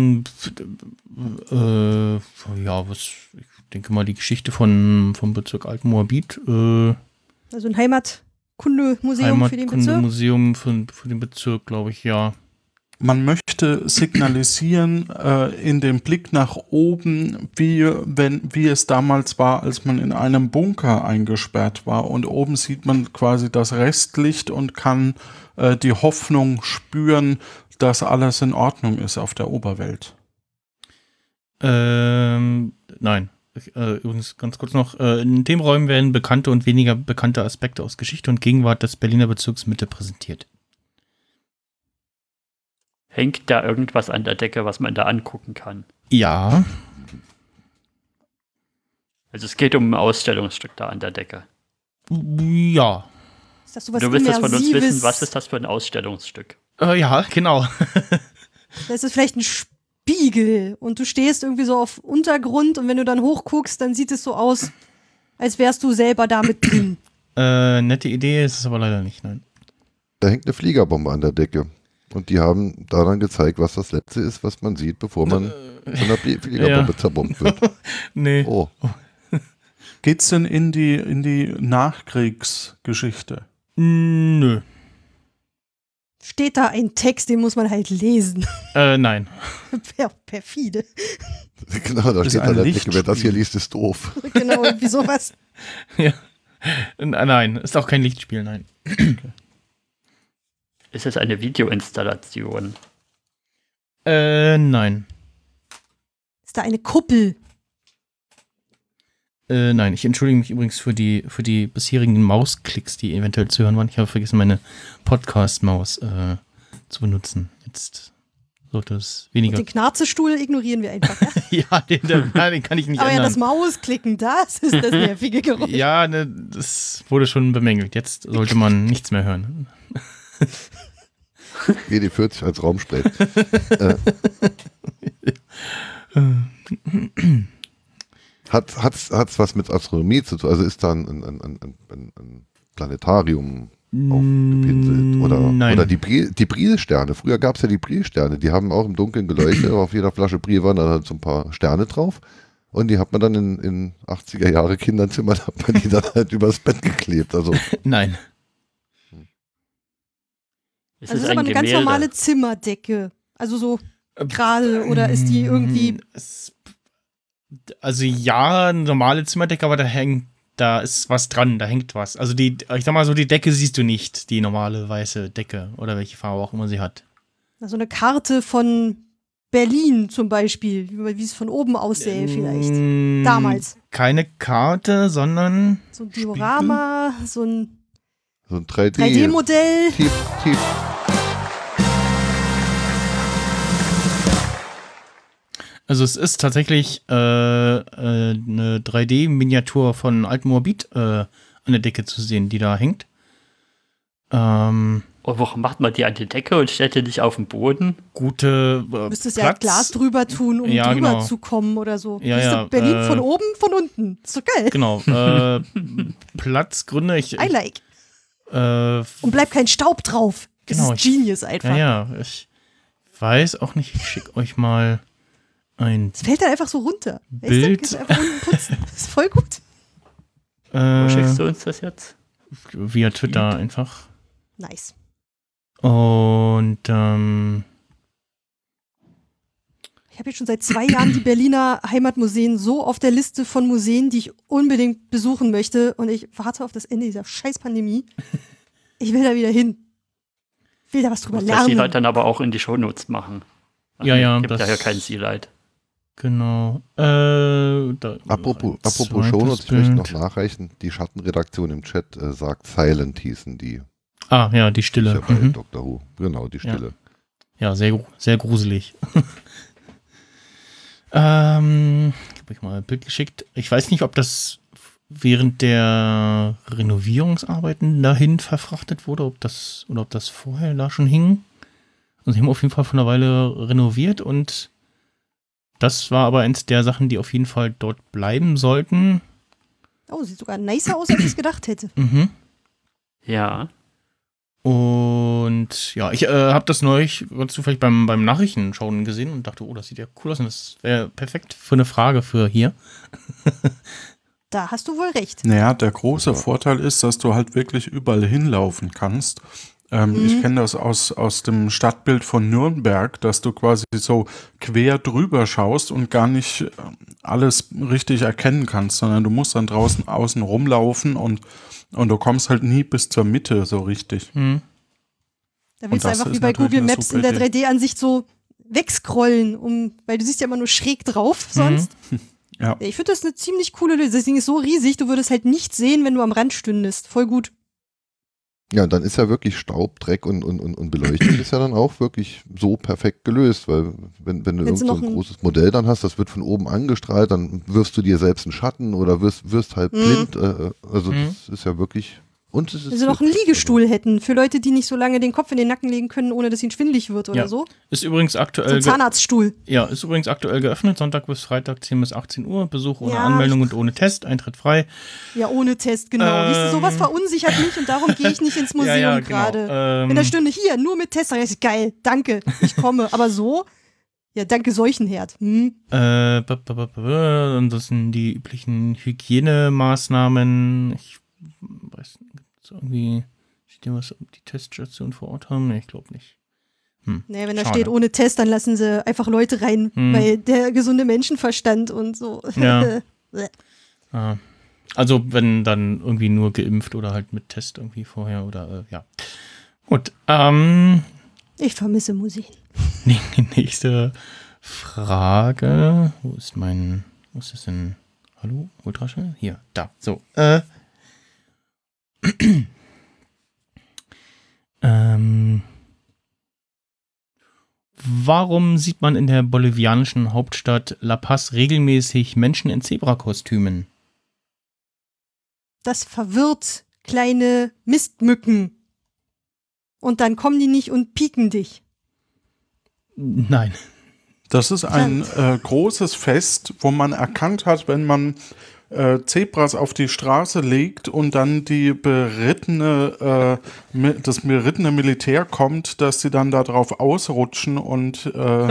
ich denke mal die Geschichte vom Bezirk Altenmoabit. Also ein Heimatkundemuseum für den Bezirk. Heimatkundemuseum für den Bezirk, glaube ich, ja. Man möchte signalisieren in dem Blick nach oben, wie es damals war, als man in einem Bunker eingesperrt war. Und oben sieht man quasi das Restlicht und kann die Hoffnung spüren, dass alles in Ordnung ist auf der Oberwelt. Nein. Übrigens ganz kurz noch, in dem Räumen werden bekannte und weniger bekannte Aspekte aus Geschichte und Gegenwart des Berliner Bezirks Mitte präsentiert. Hängt da irgendwas an der Decke, was man da angucken kann? Ja, Also es geht um ein Ausstellungsstück da an der Decke. ja. Ist das sowas Du willst das von uns Immersives? wissen, was ist das für ein Ausstellungsstück? Ja, genau. Das ist vielleicht ein Spiegel und du stehst irgendwie so auf Untergrund und wenn du dann hochguckst, dann sieht es so aus, als wärst du selber da mit drin. Nette Idee ist es aber leider nicht, nein. Da hängt eine Fliegerbombe an der Decke. Und die haben daran gezeigt, was das Letzte ist, was man sieht, bevor man von einer Fliegerbombe zerbombt wird. Nee. Oh, Geht's denn in die Nachkriegsgeschichte? Nö. Steht da ein Text, den muss man halt lesen. Nein. Perfide. genau, da Ist steht ein an der Decke, wer das hier Lichtspiel. liest, ist doof. Genau, irgendwie sowas. Ja. Nein, ist auch kein Lichtspiel, nein. Ist es eine Videoinstallation? Nein. Ist da eine Kuppel? Nein, ich entschuldige mich übrigens für die bisherigen Mausklicks, die eventuell zu hören waren. Ich habe vergessen, meine Podcast-Maus zu benutzen. Jetzt sollte es weniger. Den Knarzestuhl ignorieren wir einfach. Ja? Ja, den kann ich nicht Aber ja, das ändern. Mausklicken, das ist das nervige Geräusch. Ja, ne, das wurde schon bemängelt. Jetzt sollte man nichts mehr hören. GD40 als Raumspray. Hat's was mit Astronomie zu tun? Also ist da ein Planetarium aufgepinselt? Nein. Oder die Brilsterne. Früher gab es ja die Brilsterne. Die haben auch im Dunkeln geleuchtet. Auf jeder Flasche Bril waren dann halt so ein paar Sterne drauf. Und die hat man dann in 80er Jahre Kinderzimmern, hat man die dann halt übers Bett geklebt. Also Nein. Ist Also es das ist aber ein eine ganz Gemälde? normale Zimmerdecke. Also so gerade oder ist die irgendwie. Also ja, eine normale Zimmerdecke, aber da ist was dran, da hängt was. Also ich sag mal so, die Decke siehst du nicht, die normale weiße Decke oder welche Farbe auch immer sie hat. So eine Karte von Berlin zum Beispiel, wie es von oben aussähe vielleicht. Damals. Keine Karte, sondern So ein Diorama, so ein so ein 3D. 3D-Modell. Tief. also es ist tatsächlich eine 3D-Miniatur von Altenmoabit an der Decke zu sehen, die da hängt. Und warum macht man die an die Decke und stellt die nicht auf den Boden? Gute Du müsstest ja Glas drüber tun, um Ja, drüber genau. zu kommen oder so. Ja, Siehst du, ja, Berlin von oben, von unten. Ist so geil. Genau. Platzgründe, I like. ja, Und bleibt kein Staub drauf. Das Genau, ist Genius einfach. ja, ich weiß auch nicht, ich schicke euch mal ein Es fällt dann einfach so runter. Bild. Weißt du? Kannst du einfach unten putzen. Das ist voll gut. Wo schickst du uns das jetzt? via Twitter einfach. Nice. Und Ich habe jetzt schon seit 2 Jahren die Berliner Heimatmuseen so auf der Liste von Museen, die ich unbedingt besuchen möchte. Und ich warte auf das Ende dieser scheiß Pandemie. Ich will da wieder hin. Ich will da was drüber Muss das lernen. Sea-Light dann aber auch in die Shownotes machen. Ja, Gibt das- ja kein Sea-Light. Genau. Apropos zweites Shownotes, ich möchte Bild. noch nachreichen, die Schattenredaktion im Chat sagt Silent hießen die. Ah, ja, die Stille. Sicher bei Mhm. Dr. Who. Genau, die Stille. Ja, sehr gruselig. Habe ich mal ein Bild geschickt. Ich weiß nicht, ob das während der Renovierungsarbeiten dahin verfrachtet wurde, ob das vorher da schon hing. Also sie haben auf jeden Fall von einer Weile renoviert und das war aber eins der Sachen, die auf jeden Fall dort bleiben sollten. Oh, sieht sogar nicer aus, als ich es gedacht hätte. Mhm. Ja. Und ja, ich habe das neulich ganz zufällig beim Nachrichtenschauen gesehen und dachte, oh, das sieht ja cool aus und das wäre perfekt für eine Frage für hier. Da hast du wohl recht. Naja, der große Vorteil ist, dass du halt wirklich überall hinlaufen kannst. Ich kenne das aus dem Stadtbild von Nürnberg, dass du quasi so quer drüber schaust und gar nicht alles richtig erkennen kannst, sondern du musst dann draußen außen rumlaufen und du kommst halt nie bis zur Mitte so richtig. Mhm. Da willst du das einfach ist wie bei natürlich Google eine Maps super in der Idee. 3D-Ansicht so wegscrollen, weil du siehst ja immer nur schräg drauf sonst. Ja. Ich finde das eine ziemlich coole Lösung. Das Ding ist so riesig, du würdest halt nicht sehen, wenn du am Rand stündest. Voll gut. Ja, und dann ist ja wirklich Staub, Dreck und Beleuchtung ist ja dann auch wirklich so perfekt gelöst, weil wenn du Wenn sie irgend so noch ein ein- großes Modell dann hast, das wird von oben angestrahlt, dann wirfst du dir selbst einen Schatten oder wirst halt blind. Also das ist ja wirklich. Und es ist Wenn sie noch einen Liegestuhl hätten für Leute, die nicht so lange den Kopf in den Nacken legen können, ohne dass ihnen schwindelig wird oder Ja. so. Ist übrigens So aktuell ein Zahnarztstuhl. ist übrigens aktuell geöffnet, Sonntag bis Freitag 10 bis 18 Uhr, Besuch ohne Ja, Anmeldung und ohne Test, Eintritt frei. Ja, ohne Test, genau. Siehst du, sowas verunsichert mich und darum gehe ich nicht ins Museum gerade. Wenn da stünde, hier, nur mit Test, dann ist geil, danke, ich komme. Aber so, ja, danke Seuchenherd. Ansonsten die üblichen Hygienemaßnahmen. Ich weiß nicht, gibt's irgendwie steht hier was, ob die Teststation vor Ort haben? Nee, ich glaube nicht. Nee, wenn da Schade. steht ohne Test, dann lassen sie einfach Leute rein, weil der gesunde Menschenverstand und so. Ja. Also wenn dann irgendwie nur geimpft oder halt mit Test irgendwie vorher oder ja. Gut, Ich vermisse Museen. die nächste Frage. Wo ist das denn? Hallo? Ultraschall? Hier, da. So. Warum sieht man in der bolivianischen Hauptstadt La Paz regelmäßig Menschen in Zebrakostümen? Das verwirrt kleine Mistmücken. Und dann kommen die nicht und pieken dich. Nein. Das ist ein großes Fest, wo man erkannt hat, wenn man Zebras auf die Straße legt und dann das berittene Militär kommt, dass sie dann da drauf ausrutschen und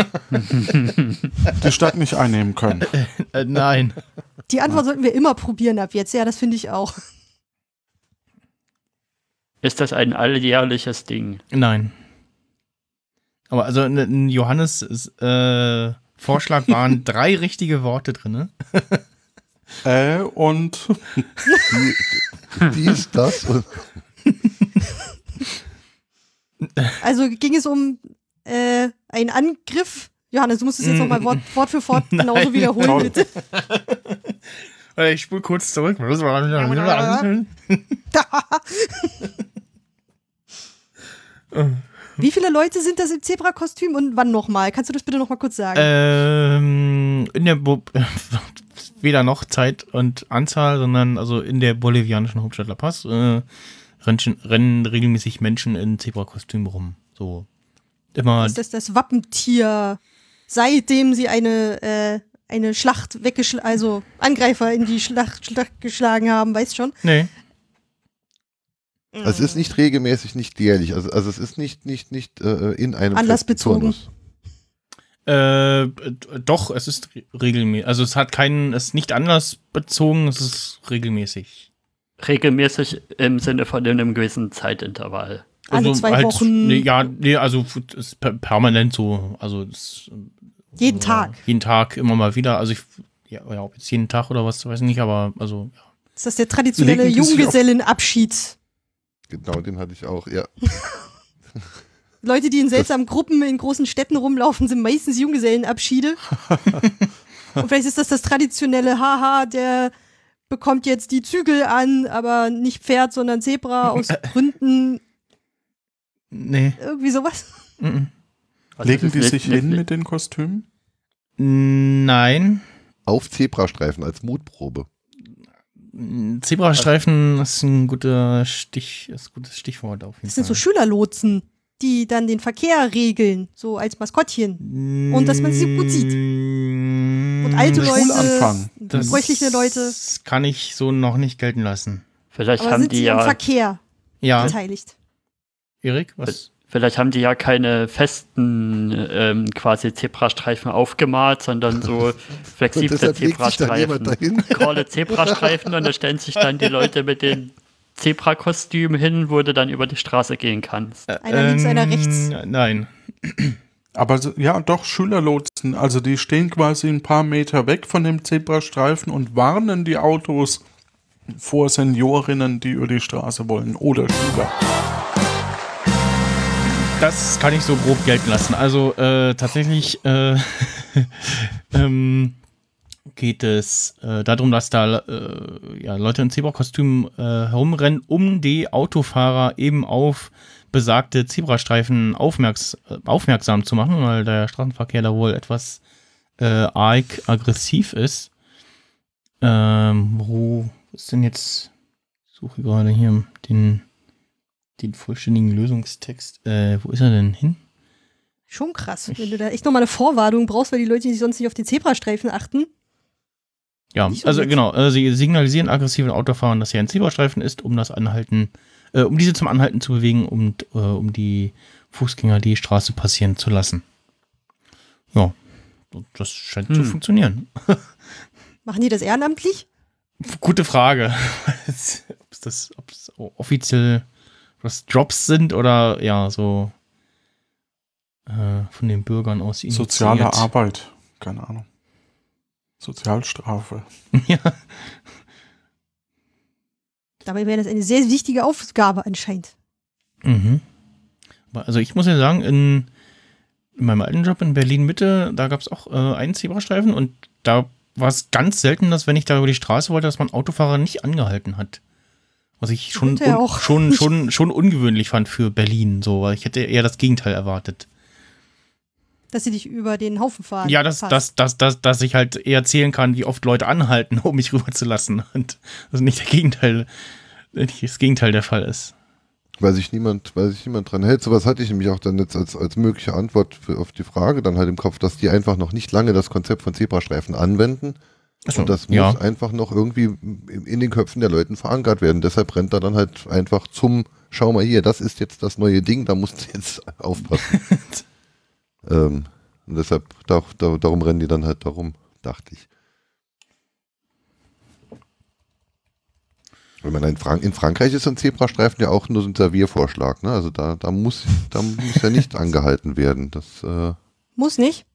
die Stadt nicht einnehmen können. Nein. Die Antwort sollten wir immer probieren ab jetzt. Ja, das finde ich auch. Ist das ein alljährliches Ding? Nein. Aber also in Johannes Vorschlag waren 3 richtige Worte drin. Und Die ist das. Und Also ging es um einen Angriff. Johannes, du musst es jetzt nochmal Wort für Wort genauso Nein. wiederholen, Toll. bitte. Ich spule kurz zurück. Wie viele Leute sind das im Zebrakostüm und wann nochmal? Kannst du das bitte nochmal kurz sagen? In der weder noch Zeit und Anzahl, sondern also in der bolivianischen Hauptstadt La Paz rennen regelmäßig Menschen in Zebrakostümen rum. So immer. Ist das Wappentier, seitdem sie eine Schlacht also Angreifer in die Schlacht geschlagen haben, weißt schon? Nee. also es ist nicht regelmäßig, nicht jährlich. Also es ist nicht in einem Anlassbezogen. festen Turnus. Doch, es ist regelmäßig. Also es ist nicht anlassbezogen, es ist regelmäßig. Regelmäßig im Sinne von einem gewissen Zeitintervall. Alle Also 2 Wochen. Also es ist permanent so. Also es, Jeden Tag. Jeden Tag, immer mal wieder. Also ob jetzt jeden Tag oder was, weiß ich nicht, aber also ja. Ist das der traditionelle Legen die sich auf- Junggesellenabschied? Genau, den hatte ich auch, ja. Leute, die in seltsamen Gruppen in großen Städten rumlaufen, sind meistens Junggesellenabschiede. Und vielleicht ist das traditionelle Haha, der bekommt jetzt die Zügel an, aber nicht Pferd, sondern Zebra aus Gründen. Nee. Irgendwie sowas. Mhm. Also Legen das die ist sich nicht- hin mit den Kostümen? Nein. Auf Zebrastreifen als Mutprobe. Zebrastreifen ist ein gutes Stichwort auf jeden Das sind so Fall. Schülerlotsen, die dann den Verkehr regeln, so als Maskottchen. Und dass man sie gut sieht. Und alte Der Leute, Schulanfang. bräuchliche Leute, Das kann ich so noch nicht gelten lassen. Vielleicht aber haben sind die sie am ja, Verkehr Ja, beteiligt. Erik, was? vielleicht haben die ja keine festen quasi Zebrastreifen aufgemalt, sondern so Und flexible deshalb legt sich dann jemand Zebrastreifen. dahin. Krolle Zebrastreifen und da stellen sich dann die Leute mit den Zebrakostümen hin, wo du dann über die Straße gehen kannst. Einer links, einer rechts. Nein. Aber ja, doch, Schülerlotsen. Also die stehen quasi ein paar Meter weg von dem Zebrastreifen und warnen die Autos vor Seniorinnen, die über die Straße wollen. Oder Schüler. Das kann ich so grob gelten lassen. Also tatsächlich geht es darum, dass da Leute in Zebrakostümen herumrennen, um die Autofahrer eben auf besagte Zebrastreifen aufmerksam zu machen, weil der Straßenverkehr da wohl etwas arg aggressiv ist. Wo ist denn jetzt? Ich suche gerade hier den vollständigen Lösungstext. Wo ist er denn hin? Schon krass, wenn du da echt nochmal eine Vorwarnung brauchst, weil die Leute die sonst nicht auf den Zebrastreifen achten. Ja, Nicht so also gut. genau, sie signalisieren aggressiven Autofahrern, dass hier ein Zebrastreifen ist, um das Anhalten, um diese zum Anhalten zu bewegen und um die Fußgänger die Straße passieren zu lassen. Ja, das scheint zu funktionieren. Machen die das ehrenamtlich? Gute Frage. Ob es offiziell was Jobs sind oder ja, so von den Bürgern aus initiiert. Soziale Arbeit. Keine Ahnung. Sozialstrafe. Ja. Dabei wäre das eine sehr wichtige Aufgabe anscheinend. Mhm. Also ich muss ja sagen, in meinem alten Job in Berlin-Mitte, da gab es auch einen Zebrastreifen und da war es ganz selten, dass wenn ich da über die Straße wollte, dass man Autofahrer nicht angehalten hat. Was ich schon, Sollte er auch schon ungewöhnlich fand für Berlin, so, weil ich hätte eher das Gegenteil erwartet. Dass sie dich über den Haufen fahren. Ja, dass ich halt eher zählen kann, wie oft Leute anhalten, um mich rüberzulassen. Und das nicht das Gegenteil der Fall ist. Weil sich niemand dran hält. Sowas hatte ich nämlich auch dann jetzt als mögliche Antwort auf die Frage dann halt im Kopf, dass die einfach noch nicht lange das Konzept von Zebrastreifen anwenden. Achso, Und das muss einfach noch irgendwie in den Köpfen der Leuten verankert werden. Deshalb rennt er dann halt einfach schau mal hier, das ist jetzt das neue Ding, da musst du jetzt aufpassen. Und deshalb, darum rennen die dann halt darum, dachte ich. Wenn man in Frankreich ist ein Zebrastreifen ja auch nur so ein Serviervorschlag, ne? Also da muss ja nicht angehalten werden. Das Muss nicht.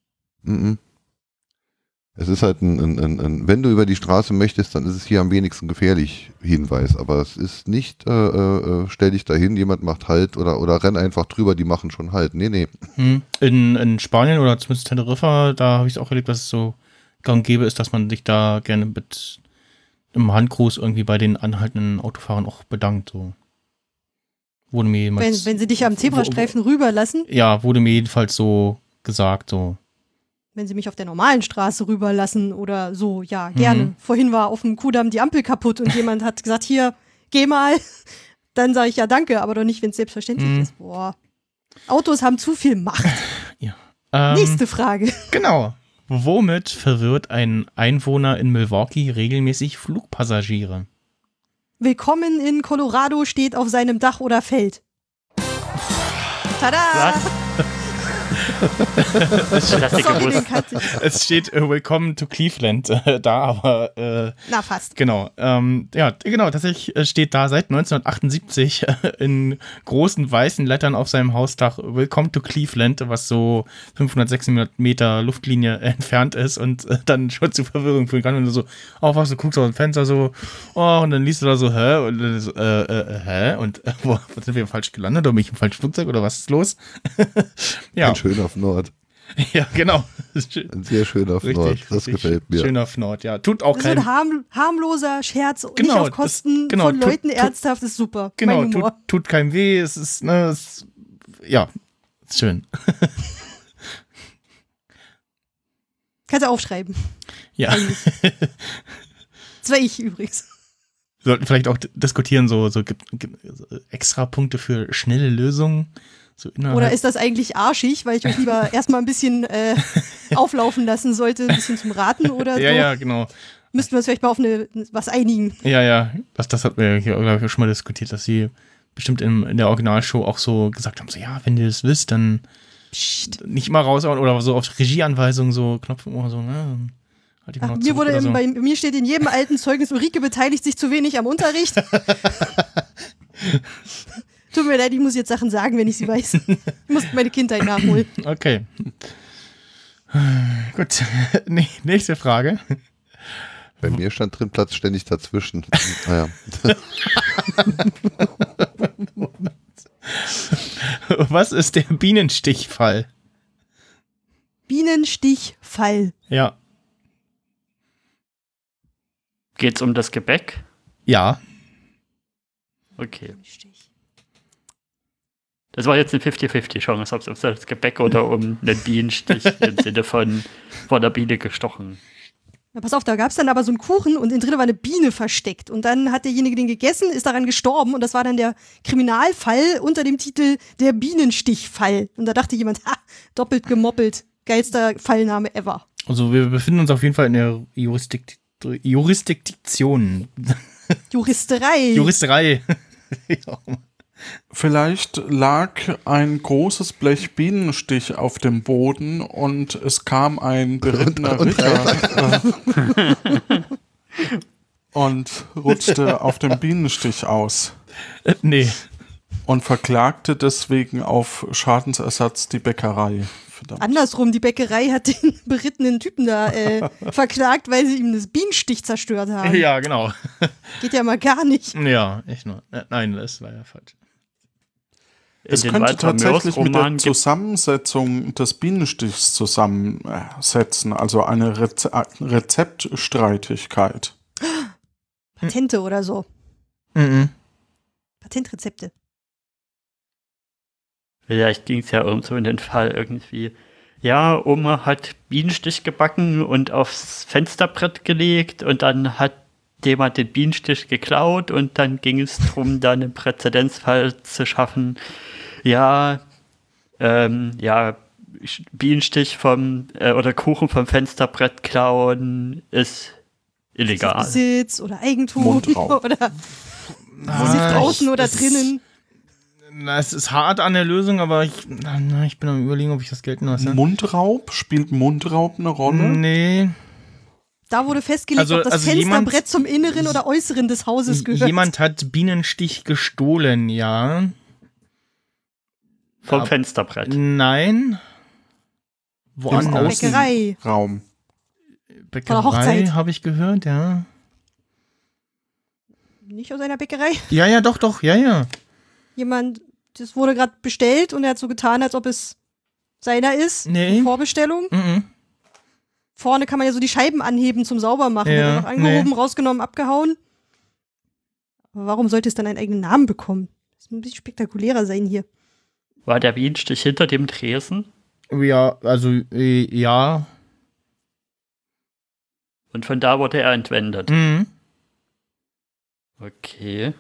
Es ist halt wenn du über die Straße möchtest, dann ist es hier am wenigsten gefährlich, Hinweis. Aber es ist nicht, stell dich dahin, jemand macht Halt oder renn einfach drüber, die machen schon Halt. Nee. In Spanien oder zumindest Teneriffa, da habe ich es auch erlebt, dass es so gang und gäbe ist, dass man sich da gerne mit einem Handgruß irgendwie bei den anhaltenden Autofahrern auch bedankt. So. Wurde mir jemals, Wenn sie dich am Zebrastreifen rüberlassen, ja, wurde mir jedenfalls so gesagt, so. wenn sie mich auf der normalen Straße rüberlassen oder so, ja, gerne. Vorhin war auf dem Kudamm die Ampel kaputt und jemand hat gesagt, hier, geh mal. Dann sage ich ja danke, aber doch nicht, wenn es selbstverständlich ist. Boah. Autos haben zu viel Macht. Ja. Nächste Frage. Genau. Womit verwirrt ein Einwohner in Milwaukee regelmäßig Flugpassagiere? Willkommen in Colorado steht auf seinem Dach oder Feld. Tada! Klasse Sorry, den gewusst. kannte ich. Es steht Welcome to Cleveland da, aber Na, fast. genau. Ja, genau, tatsächlich steht da seit 1978 in großen weißen Lettern auf seinem Hausdach Welcome to Cleveland, was so 500, 600 Meter Luftlinie entfernt ist und dann schon zu Verwirrung führen kann, wenn du so aufwachst, du guckst aus dem Fenster so, oh, und dann liest du da so, hä? Und dann so, hä? Und wo sind wir falsch gelandet? Oder bin ich im falschen Flugzeug? Oder was ist los? Ja. Ein schön auf Nord. Ja, genau. Ein sehr schön auf Nord. Das gefällt mir. Schön auf Nord, ja. Tut auch Das ist so kein... ein harmloser Scherz, Genau, nicht auf Kosten genau, von Leuten tut- ernsthaft, ist super. Genau, Mein Humor. tut keinem weh. Es ist, ne, ja, ist schön. Kannst du aufschreiben. Ja. Das war ich übrigens. Wir sollten vielleicht auch diskutieren, so gibt extra Punkte für schnelle Lösungen. So Oder ist das eigentlich arschig, weil ich euch lieber erstmal ein bisschen auflaufen lassen sollte, ein bisschen zum Raten oder so? Ja, genau. Müssten wir uns vielleicht mal auf was einigen. Ja. Das hatten wir hier, glaube ich, schon mal diskutiert, dass sie bestimmt in der Originalshow auch so gesagt haben, so, ja, wenn ihr das wisst, dann Psst. nicht immer raushauen oder so auf Regieanweisungen so Knopf im Ohr, so, ne? Halt die mal Ach, zurück oder so. bei mir steht in jedem alten Zeugnis, Ulrike beteiligt sich zu wenig am Unterricht. Tut mir leid, ich muss jetzt Sachen sagen, wenn ich sie weiß. Ich muss meine Kindheit nachholen. Okay. Gut. Nächste Frage. Bei mir stand drin Platz ständig dazwischen. Naja. Was ist der Bienenstichfall? Bienenstichfall. Ja. Geht's um das Gebäck? Ja. Okay. Das war jetzt eine 50-50 Chance, ob es um das Gebäck oder um einen Bienenstich im Sinne von der Biene gestochen. Na, pass auf, da gab es dann aber so einen Kuchen und innen drin war eine Biene versteckt. Und dann hat derjenige den gegessen, ist daran gestorben und das war dann der Kriminalfall unter dem Titel Der Bienenstichfall. Und da dachte jemand, ha, doppelt gemoppelt. Geilster Fallname ever. Also wir befinden uns auf jeden Fall in der Jurisdiktion. Juristerei. Juristerei. Ja. Vielleicht lag ein großes Blech Bienenstich auf dem Boden und es kam ein berittener Ritter und rutschte auf dem Bienenstich aus Nee. und verklagte deswegen auf Schadensersatz die Bäckerei. Verdammt. Andersrum, die Bäckerei hat den berittenen Typen da verklagt, weil sie ihm das Bienenstich zerstört haben. Ja, genau. Geht ja mal gar nicht. Ja, echt nur. Nein, das war ja falsch. Es In den könnte Walter tatsächlich mit der Mörs-Roman gibt Zusammensetzung des Bienenstichs zusammensetzen, also eine Rezeptstreitigkeit. Patente oder so. Mhm. Patentrezepte. Vielleicht ging es ja so in den Fall irgendwie, ja, Oma hat Bienenstich gebacken und aufs Fensterbrett gelegt und dann hat jemand den Bienenstich geklaut und dann ging es darum, da einen Präzedenzfall zu schaffen. Ja, Bienenstich oder Kuchen vom Fensterbrett klauen ist illegal. Besitz oder Eigentum Mundraub. oder sie draußen oder drinnen. Es ist hart an der Lösung, aber ich bin am Überlegen, ob ich das gelten lasse. Mundraub? Spielt Mundraub eine Rolle? Nee. Da wurde festgelegt, ob das Fensterbrett zum Inneren oder Äußeren des Hauses gehört. Jemand hat Bienenstich gestohlen, ja. Vom Fensterbrett. Nein. Woanders. Bäckerei. Raum. Bäckerei Hochzeit. habe ich gehört, ja. Nicht aus einer Bäckerei. Ja, doch, ja. Jemand, das wurde gerade bestellt und er hat so getan, als ob es seiner ist. Nee. Vorbestellung. Mhm. Vorne kann man ja so die Scheiben anheben zum Saubermachen. Ja, Wird noch angehoben, nee. rausgenommen, abgehauen. Aber warum sollte es dann einen eigenen Namen bekommen? Das muss ein bisschen spektakulärer sein hier. War der Bienenstich hinter dem Tresen? Ja, also, ja. Und von da wurde er entwendet. Mhm. Okay.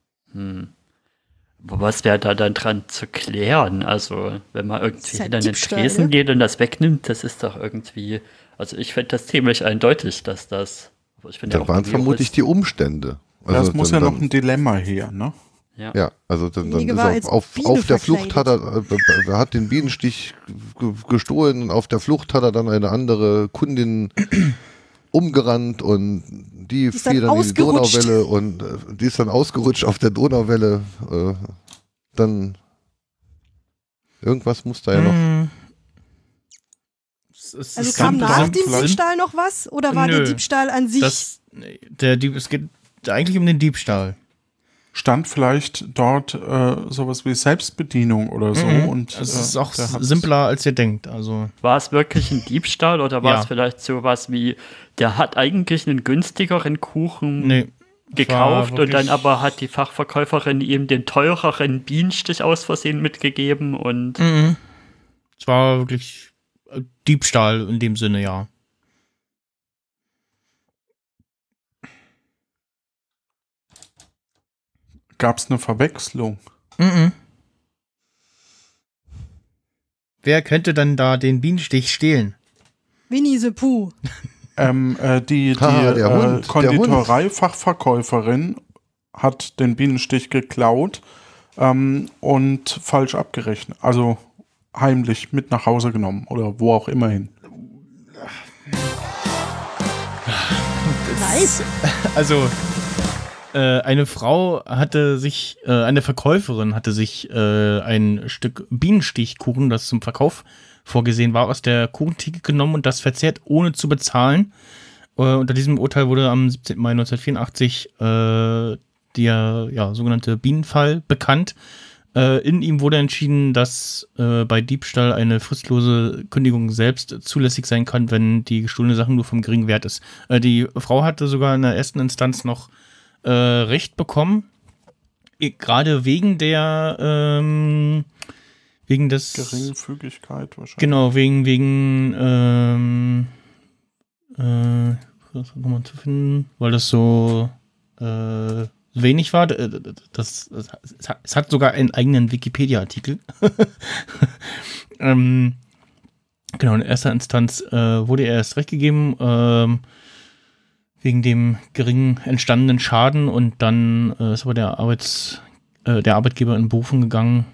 Aber was wäre da dann dran zu klären? Also, wenn man Das irgendwie ist halt hinter den Diebstahl, Tresen ne? geht und das wegnimmt, das ist doch irgendwie. Also, ich fände das ziemlich eindeutig, dass das. Aber ich bin ja Da auch waren kein vermutlich Jurist. die Umstände. Das muss ja dann- noch ein Dilemma her, ne? Ja, also dann Derjenige ist war er als auf Biene der Flucht verkleidet. er hat den Bienenstich gestohlen und auf der Flucht hat er dann eine andere Kundin umgerannt und die ist dann fiel dann in die ausgerutscht. Donauwelle und die ist dann ausgerutscht auf der Donauwelle. Dann irgendwas muss da ja noch. Also kam nach dem Diebstahl noch was? Oder war der Nö. Diebstahl an sich? Es geht eigentlich um den Diebstahl. Stand vielleicht dort sowas wie Selbstbedienung oder so. Und Es ist auch der hat's- simpler, als ihr denkt. Also, War es wirklich ein Diebstahl oder war Ja. es vielleicht sowas wie, der hat eigentlich einen günstigeren Kuchen nee. gekauft war und dann wirklich- aber hat die Fachverkäuferin ihm den teureren Bienenstich aus Versehen mitgegeben und Es war wirklich Diebstahl in dem Sinne, ja. Gab es eine Verwechslung? Wer könnte dann da den Bienenstich stehlen? Winnie the Pooh. der Hund, Konditoreifachverkäuferin hat den Bienenstich geklaut und falsch abgerechnet. Also heimlich mit nach Hause genommen oder wo auch immer hin. Nice. Also, eine Verkäuferin hatte sich ein Stück Bienenstichkuchen, das zum Verkauf vorgesehen war, aus der Kuchentheke genommen und das verzehrt, ohne zu bezahlen. Unter diesem Urteil wurde am 17. Mai 1984 der sogenannte Bienenfall bekannt. In ihm wurde entschieden, dass bei Diebstahl eine fristlose Kündigung selbst zulässig sein kann, wenn die gestohlene Sache nur vom geringen Wert ist. Die Frau hatte sogar in der ersten Instanz noch Recht bekommen, gerade wegen des Geringfügigkeit wahrscheinlich. genau, wegen was nochmal zu finden, weil das so wenig war. Es hat sogar einen eigenen Wikipedia-Artikel. Genau, in erster Instanz wurde ihr erst recht gegeben, wegen dem gering entstandenen Schaden, und dann ist aber der Arbeitgeber in Berufung gegangen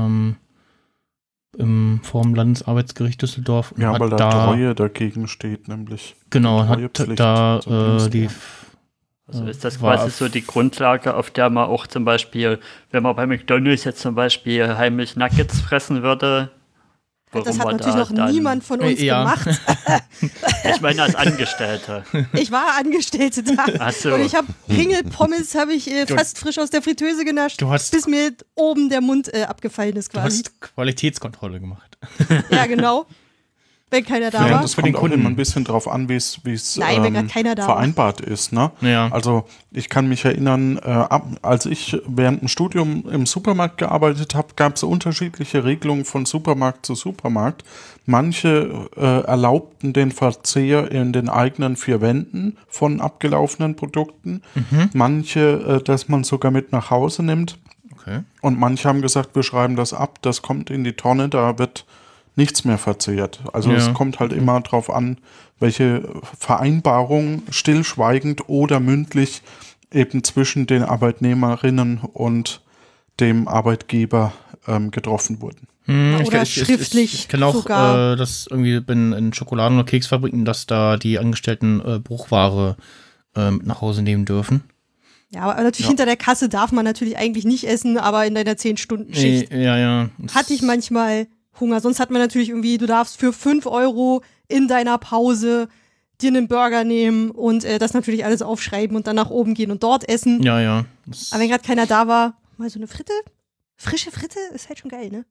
vor dem Landesarbeitsgericht Düsseldorf. Und Ja, hat weil da Treue dagegen steht, nämlich. Genau, hat Treuepflicht, da so die also ist das war quasi so die Grundlage, auf der man auch zum Beispiel, wenn man bei McDonald's jetzt zum Beispiel heimlich Nuggets fressen würde, Das warum hat man natürlich da noch dann- niemand von uns Ja. gemacht. Ich meine als Angestellte. Ich war Angestellte da. Ach so. Und ich habe Ringelpommes fast frisch aus der Fritteuse genascht, Du hast- bis mir oben der Mund abgefallen ist Du quasi. hast Qualitätskontrolle gemacht. Ja, genau. Wenn keiner da Ja, war. das Für den kommt auch Kunden. immer ein bisschen drauf an, wie es Nein, wenn grad keiner da war. vereinbart ist. Ne? Ja. Also ich kann mich erinnern, als ich während dem Studium im Supermarkt gearbeitet habe, gab es unterschiedliche Regelungen von Supermarkt zu Supermarkt. Manche erlaubten den Verzehr in den eigenen 4 Wänden von abgelaufenen Produkten. Manche, dass man sogar mit nach Hause nimmt. Okay. Und manche haben gesagt, wir schreiben das ab, das kommt in die Tonne, da wird nichts mehr verzehrt. Also Ja. es kommt halt immer drauf an, welche Vereinbarung stillschweigend oder mündlich eben zwischen den Arbeitnehmerinnen und dem Arbeitgeber getroffen wurden. Oder schriftlich Ich kenne auch sogar. das irgendwie in Schokoladen- oder Keksfabriken, dass da die Angestellten Bruchware mit nach Hause nehmen dürfen. Ja, aber natürlich hinter der Kasse darf man natürlich eigentlich nicht essen, aber in deiner 10-Stunden-Schicht Ja. hatte ich manchmal Hunger. Sonst hat man natürlich irgendwie, du darfst für 5 € in deiner Pause dir einen Burger nehmen und das natürlich alles aufschreiben und dann nach oben gehen und dort essen. Ja. Aber wenn gerade keiner da war, mal so eine Fritte, frische Fritte, ist halt schon geil, ne?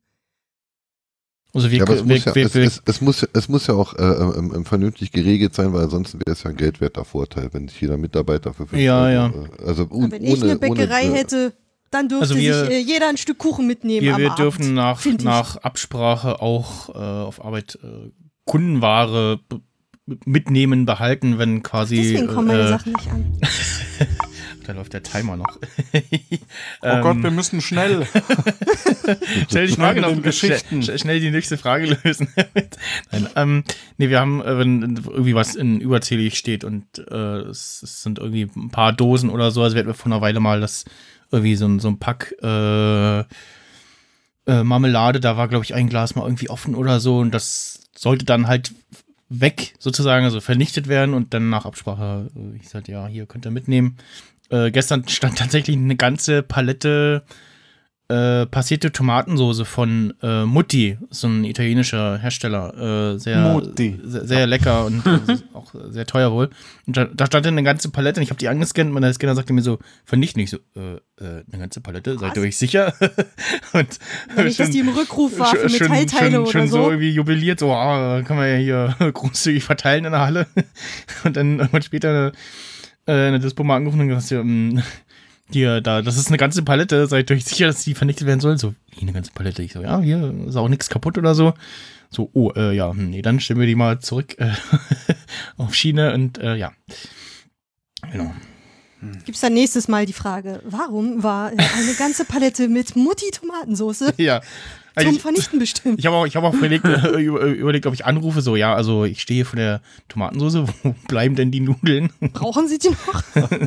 Also Ja, aber es muss ja auch vernünftig geregelt sein, weil ansonsten wäre es ja ein geldwerter Vorteil, wenn sich jeder Mitarbeiter für 5 Ja, Euro, ja. Also Aber wenn ich eine Bäckerei hätte, dann dürfte Also wir- sich jeder ein Stück Kuchen mitnehmen am wir Abend. dürfen find ich. nach Absprache auch auf Arbeit Kundenware mitnehmen, behalten, wenn quasi Deswegen kommen meine Sachen nicht an. da läuft der Timer noch. Oh Gott, wir müssen schnell. Schnell die Frage mit noch, den Geschichten. schnell die nächste Frage lösen. Nein, wir haben, wenn irgendwie was in überzählig steht und es sind irgendwie ein paar Dosen oder so, also wir hatten vor einer Weile mal das irgendwie so ein Pack Marmelade, da war, glaube ich, ein Glas mal irgendwie offen oder so und das sollte dann halt weg, sozusagen, also vernichtet werden und dann nach Absprache, ich sagte, ja, hier könnt ihr mitnehmen. Gestern stand tatsächlich eine ganze Palette passierte Tomatensoße von Mutti, so ein italienischer Hersteller, Mutti. sehr lecker und auch sehr teuer wohl. Und da stand dann eine ganze Palette und ich habe die angescannt und der Scanner sagte mir so, vernichten. Ich so, eine ganze Palette, seid ihr euch sicher? Und Wenn nicht, dass die im Rückruf war für Metallteile oder schon so. so irgendwie jubiliert, so, kann man ja hier großzügig verteilen in der Halle. Und dann irgendwann später eine Dispo mal angerufen und gesagt, hier, das ist eine ganze Palette, seid euch sicher, dass die vernichtet werden soll? So, wie eine ganze Palette? Ich so, ja, hier ist auch nichts kaputt oder so. So, ja, nee, dann stellen wir die mal zurück auf Schiene und ja. Genau. Gibt's dann nächstes Mal die Frage, warum war eine ganze Palette mit Mutti-Tomatensoße Ja. zum Vernichten bestimmt? Ich habe auch überlegt, ob ich anrufe, so, ja, also ich stehe vor der Tomatensoße, wo bleiben denn die Nudeln? Brauchen Sie die noch?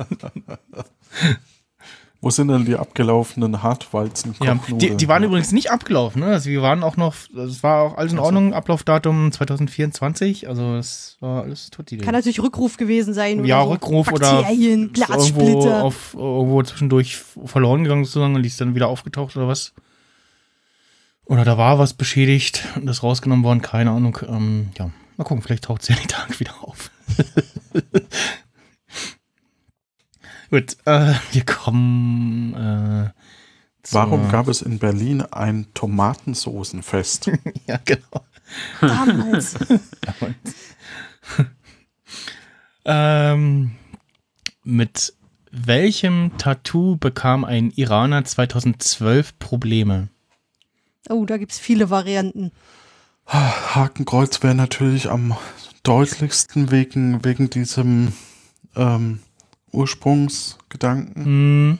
Wo sind denn die abgelaufenen Hartwalzen? Ja, die waren übrigens nicht abgelaufen, ne? Also wir waren auch noch, es war auch alles in Ordnung, Ablaufdatum 2024, also es war alles tutti. Kann natürlich Rückruf gewesen sein. Ja, oder so. Rückruf Bakterien, oder Glassplitter. irgendwo zwischendurch verloren gegangen sozusagen und die ist dann wieder aufgetaucht oder was. Oder da war was beschädigt und das rausgenommen worden, keine Ahnung. Ja, mal gucken, vielleicht taucht sie ja die Tage wieder auf. Gut, wir kommen Warum gab es in Berlin ein Tomatensoßenfest? Ja, genau. Damals. Mit welchem Tattoo bekam ein Iraner 2012 Probleme? Oh, da gibt's viele Varianten. Hakenkreuz wäre natürlich am deutlichsten wegen diesem Ursprungsgedanken. Hm,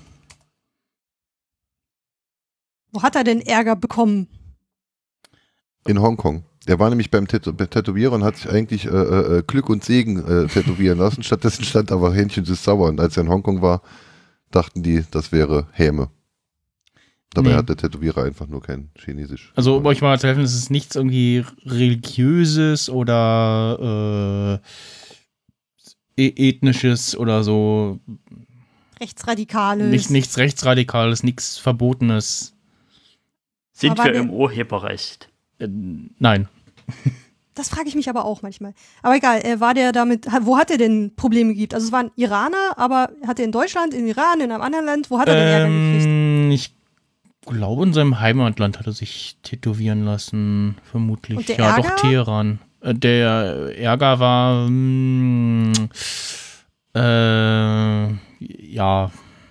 Wo hat er denn Ärger bekommen? In Hongkong. Der war nämlich beim Tätowierer und hat sich eigentlich Glück und Segen tätowieren lassen. Stattdessen stand aber Hähnchen süß sauer. Und als er in Hongkong war, dachten die, das wäre Häme. Dabei Nee. hat der Tätowierer einfach nur kein Chinesisch. also, um euch mal zu helfen, es ist nichts irgendwie Religiöses oder ethnisches oder so. Rechtsradikales. Nichts Rechtsradikales, nichts Verbotenes. Sind Aber wir ne- im Urheberrecht? Nein. Das frage ich mich aber auch manchmal. Aber egal, war der damit, wo hat er denn Probleme gegeben? Also es war ein Iraner, aber hat er in Deutschland, in Iran, in einem anderen Land, wo hat er denn Ärger gekriegt? Ich glaube, in seinem Heimatland hat er sich tätowieren lassen, vermutlich. Und der ja, Ärger? doch Teheran. Der Ärger war, ja.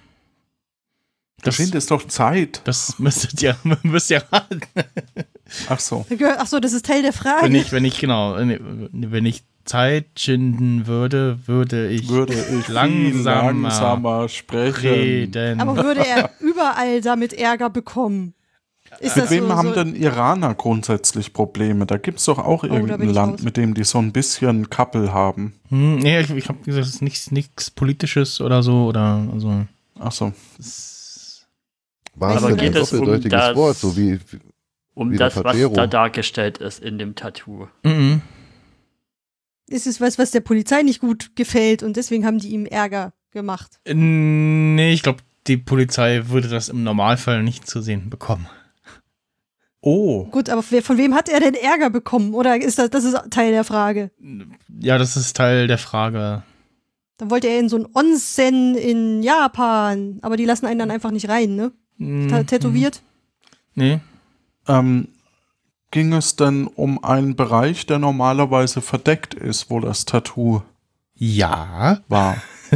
Da steht es doch Zeit. Das müsst ihr raten. Ach so. Achso, das ist Teil der Frage. Wenn ich Zeit schinden würde ich Viel langsamer langsamer sprechen. reden. Aber würde er überall damit Ärger bekommen? Ist Mit das wem so, haben so denn Iraner grundsätzlich Probleme? Da gibt es doch auch da bin irgendein ich Land, raus. mit dem die so ein bisschen Kappel haben. Nee, ich habe gesagt, es ist nichts Politisches oder so. Oder also. Ach so. War es Aber denn geht ein es um doppeldeutiges das- Wort, so wie Um Wie das, der was Pajero. da dargestellt ist in dem Tattoo. Mhm. ist es was der Polizei nicht gut gefällt und deswegen haben die ihm Ärger gemacht? Nee, ich glaube, die Polizei würde das im Normalfall nicht zu sehen bekommen. Oh. Gut, aber von wem hat er denn Ärger bekommen? Oder ist das ist Teil der Frage? Ja, das ist Teil der Frage. Dann wollte er in so ein Onsen in Japan, aber die lassen einen dann einfach nicht rein, ne? Tätowiert? Nee. Ging es denn um einen Bereich, der normalerweise verdeckt ist, wo das Tattoo Ja. war?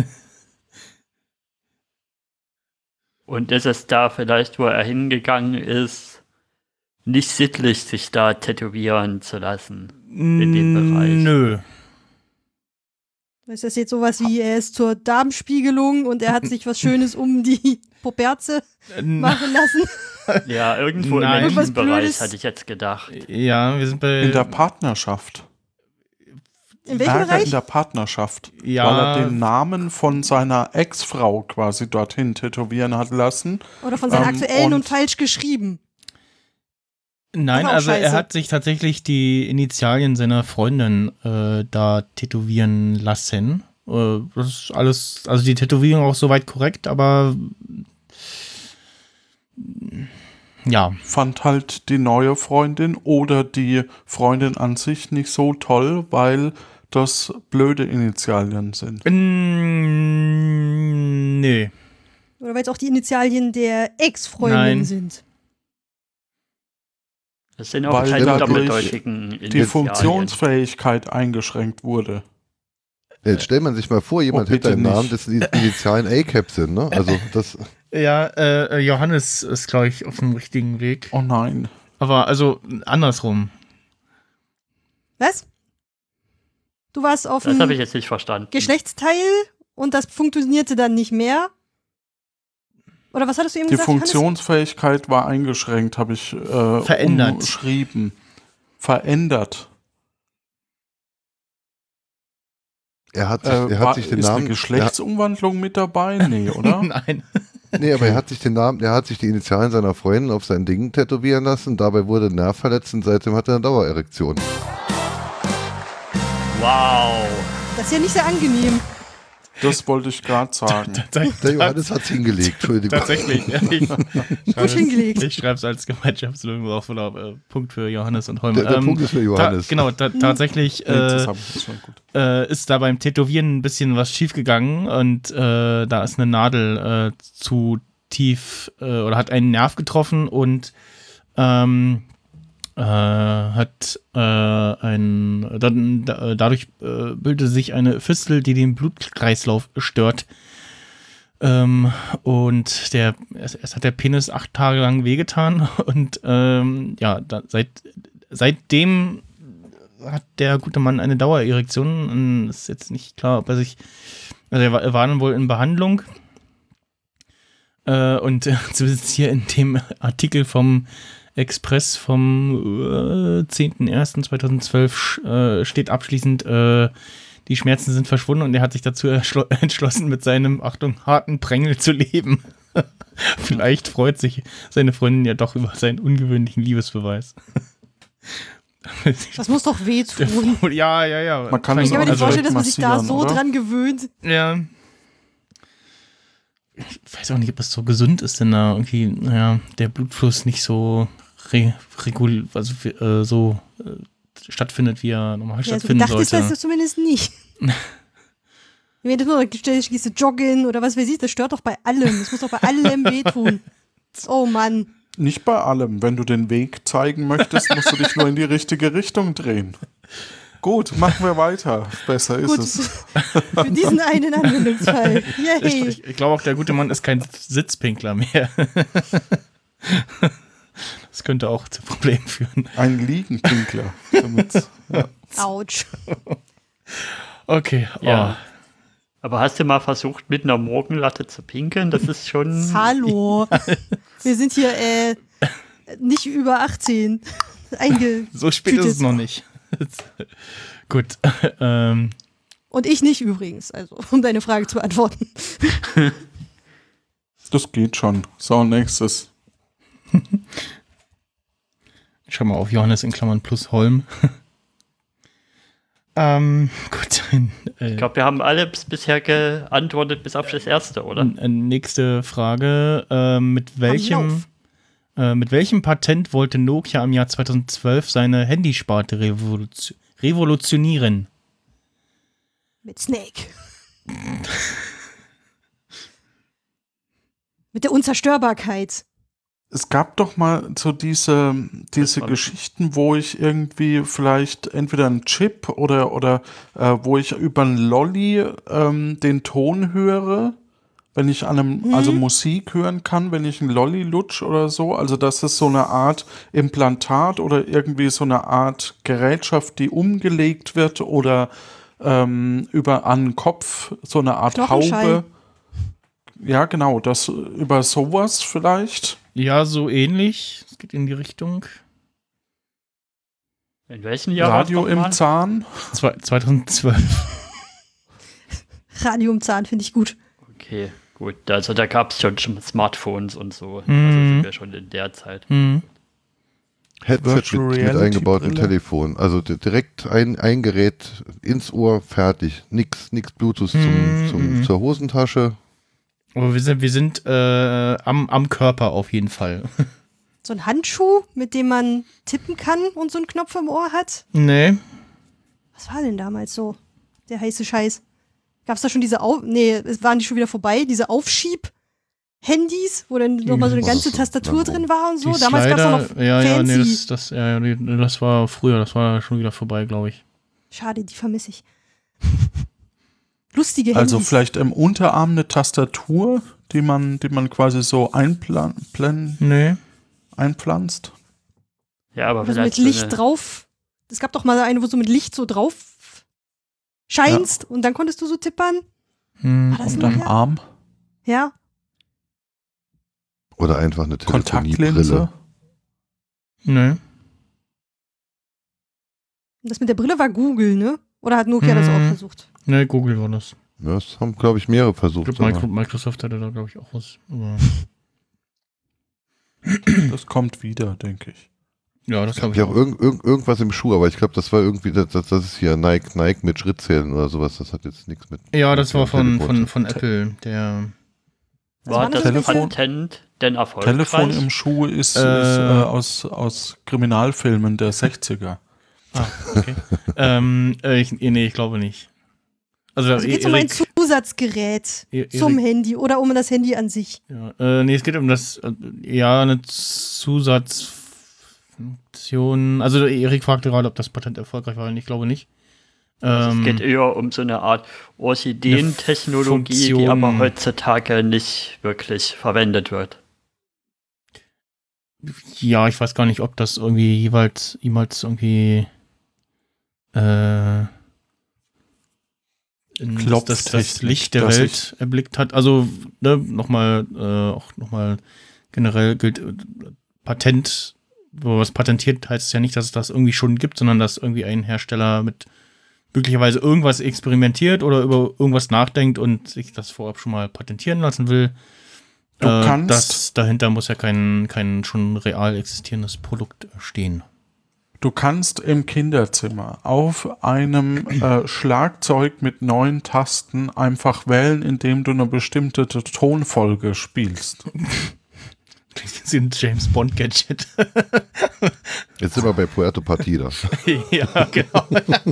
Und ist es da vielleicht, wo er hingegangen ist, nicht sittlich, sich da tätowieren zu lassen? In dem Bereich. Nö. Ist das jetzt sowas wie, er ist zur Darmspiegelung und er hat sich was Schönes um die Poperze machen lassen? Ja, irgendwo Nein. im Irgendwas Menschenbereich Blödes. hatte ich jetzt gedacht. Ja, wir sind bei. In der Partnerschaft. In welchem Ärger Bereich? in der Partnerschaft. Ja. Weil er den Namen von seiner Ex-Frau quasi dorthin tätowieren hat lassen. Oder von seiner aktuellen und und falsch geschrieben? Nein, Das ist auch also er scheiße. hat sich tatsächlich die Initialien seiner Freundin da tätowieren lassen. Das ist alles, also die Tätowierung auch soweit korrekt, aber ja. fand halt die neue Freundin oder die Freundin an sich nicht so toll, weil das blöde Initialien sind. Nee. Oder weil es auch die Initialien der Ex-Freundin Nein. sind? Das sind auch Weil keine dadurch doppeldeutigen Die Initialien. Funktionsfähigkeit eingeschränkt wurde. Jetzt stellt man sich mal vor, jemand hätte bitte einen Namen, nicht. das die Initialen ACAP sind, ne? Also das, Ja, Johannes ist, glaube ich, auf dem richtigen Weg. Oh nein. Aber also andersrum. Was? Du warst auf Das habe ich dem jetzt nicht verstanden. Geschlechtsteil und das funktionierte dann nicht mehr? Oder was hattest du eben Die gesagt, Hannes? Funktionsfähigkeit war eingeschränkt, habe ich Verändert. umschrieben. Verändert. er hat sich den ist Namen, eine Geschlechtsumwandlung mit dabei? Nee, oder? Nein. nee, aber er hat sich die Initialen seiner Freundin auf sein Ding tätowieren lassen, dabei wurde der Nerv verletzt und seitdem hat er eine Dauererektion. Wow. Das ist ja nicht sehr angenehm. Das wollte ich gerade sagen. Der Johannes hat's hingelegt, Entschuldigung. Tatsächlich. Ja, Gut hingelegt. Ich schreibe es als Gemeinschaftslösung drauf oder Punkt für Johannes und Holm. Der Punkt ist für Johannes. Tatsächlich Nee, das hab ich schon gut. ist da beim Tätowieren ein bisschen was schiefgegangen und da ist eine Nadel zu tief oder hat einen Nerv getroffen und hat dadurch bildete sich eine Fistel, die den Blutkreislauf stört. Und es hat der Penis 8 Tage lang wehgetan und seitdem hat der gute Mann eine Dauererektion. Und ist jetzt nicht klar, ob er sich, also er war dann wohl in Behandlung. Und zumindest hier in dem Artikel vom Express vom 10.01.2012 steht abschließend, die Schmerzen sind verschwunden und er hat sich dazu entschlossen, mit seinem, Achtung, harten Prängel zu leben. Vielleicht freut sich seine Freundin ja doch über seinen ungewöhnlichen Liebesbeweis. Das muss doch wehtun. Ja. Man kann Ich kann mir nicht Also vorstellen, dass man sich da massieren, so oder? dran gewöhnt. Ja. Ich weiß auch nicht, ob das so gesund ist, denn da irgendwie, der Blutfluss nicht so stattfindet, wie er normal Ja, so stattfinden gedacht ist sollte. das zumindest nicht. Wenn das nur gehst du joggen oder was weiß ich, das stört doch bei allem. Das muss doch bei allem wehtun. Oh Mann. Nicht bei allem. Wenn du den Weg zeigen möchtest, musst du dich nur in die richtige Richtung drehen. Gut, machen wir weiter. Besser ist Gut. es. Für diesen einen Anwendungsfall. Yay. Ich glaube auch, der gute Mann ist kein Sitzpinkler mehr. Das könnte auch zu Problemen führen. Ein Liegenpinkler. Damit, ja. Autsch. Okay, Ja. Aber hast du mal versucht, mit einer Morgenlatte zu pinkeln? Das ist schon. Hallo. Wir sind hier nicht über 18. so spät ist es noch nicht. Gut. Und ich nicht übrigens, also um deine Frage zu beantworten. Das geht schon. So, nächstes. Ich schau mal auf Johannes in Klammern plus Holm. Gut. Ich glaube, wir haben alle bisher geantwortet, bis auf das erste, oder? Nächste Frage. Mit welchem Patent wollte Nokia im Jahr 2012 seine Handysparte revolutionieren? Mit Snake. Mit der Unzerstörbarkeit. Es gab doch mal so diese Geschichten, wo ich irgendwie vielleicht entweder einen Chip oder wo ich über einen Lolli den Ton höre, wenn ich also Musik hören kann, wenn ich einen Lolli lutsch oder so. Also das ist so eine Art Implantat oder irgendwie so eine Art Gerätschaft, die umgelegt wird oder über an den Kopf so eine Art Knochenschall. Haube. Ja, genau, das über sowas vielleicht. Ja, so ähnlich. Es geht in die Richtung. In welchem Jahr Radio war's nochmal? im Zahn. 2012. Radio im Zahn finde ich gut. Okay, gut. Also da gab es schon Smartphones und so. Also Mhm. sind wir schon in der Zeit. Hm. Headset Virtual mit Reality eingebautem Brille. Telefon. Also direkt ein Gerät ins Ohr, fertig. Nix Bluetooth zur Hosentasche. Aber wir sind am Körper auf jeden Fall. So ein Handschuh, mit dem man tippen kann und so einen Knopf im Ohr hat. Nee. Was war denn damals so? Der heiße Scheiß. Gab es da schon diese es waren die schon wieder vorbei, diese Aufschieb-Handys, wo dann nochmal so eine ganze Tastatur drin war und so. Die Damals gab es Slider, noch ja, nee, fancy. das war früher, das war schon wieder vorbei, glaube ich. Schade, die vermisse ich. Lustige Handys. Also vielleicht im Unterarm eine Tastatur, die man quasi so Nee. einpflanzt. Ja, aber Oder so vielleicht mit Licht so eine, drauf. Es gab doch mal eine, wo so mit Licht so drauf scheinst und dann konntest du so tippern. War das Unterm noch? Arm. Ja. Oder einfach eine Telefoniebrille. Kontaktlinse. Nee. Und das mit der Brille war Google, ne? Oder hat Nokia das auch versucht? Nee, Google war das. Ja, das haben, glaube ich, mehrere Ich versucht. glaube, aber- Microsoft hatte da, glaube ich, auch was. Aber Das kommt wieder, denke ich. ja, das habe ich Ja, auch auch. irgendwas im Schuh, aber ich glaube, das war irgendwie, das ist hier Nike mit Schrittzählen oder sowas. Das hat jetzt nichts mit. Ja, das war mit von Telefon. Apple, der. war waren das das Telefon? Patent denn erfolgreich? Telefon im Schuh ist aus Kriminalfilmen der 60er. Ah, okay. Ich glaube nicht. Also geht es um ein Zusatzgerät zum Handy oder um das Handy an sich? Ja, nee, es geht um das, eine Zusatzfunktion. Also Erik fragte gerade, ob das Patent erfolgreich war, und ich glaube nicht. Also es geht eher um so eine Art Orchideen-Technologie, die Funktion. aber heutzutage nicht wirklich verwendet wird. Ja, ich weiß gar nicht, ob das irgendwie jemals irgendwie das Licht der dass Welt erblickt hat. Also nochmal generell gilt Patent, wo was patentiert, heißt es ja nicht, dass es das irgendwie schon gibt, sondern dass irgendwie ein Hersteller mit möglicherweise irgendwas experimentiert oder über irgendwas nachdenkt und sich das vorab schon mal patentieren lassen will. Du kannst- Dahinter muss ja kein schon real existierendes Produkt stehen. Du kannst im Kinderzimmer auf einem Schlagzeug mit 9 Tasten einfach wählen, indem du eine bestimmte Tonfolge spielst. Das ist ein James Bond Gadget. Jetzt sind wir bei Puerto Partida. Ja, genau.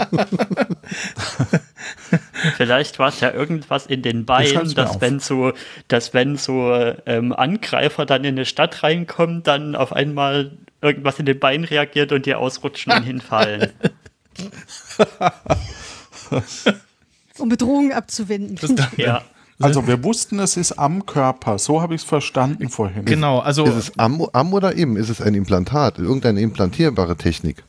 Vielleicht war es ja irgendwas in den Beinen, schreib's mir auf. wenn so Angreifer dann in eine Stadt reinkommen, dann auf einmal irgendwas in den Beinen reagiert und die ausrutschen und hinfallen. Um Bedrohungen abzuwenden. Ja. Also wir wussten, es ist am Körper. So habe ich es verstanden vorhin. Genau, also Ist es am oder im? Ist es ein Implantat? Irgendeine implantierbare Technik?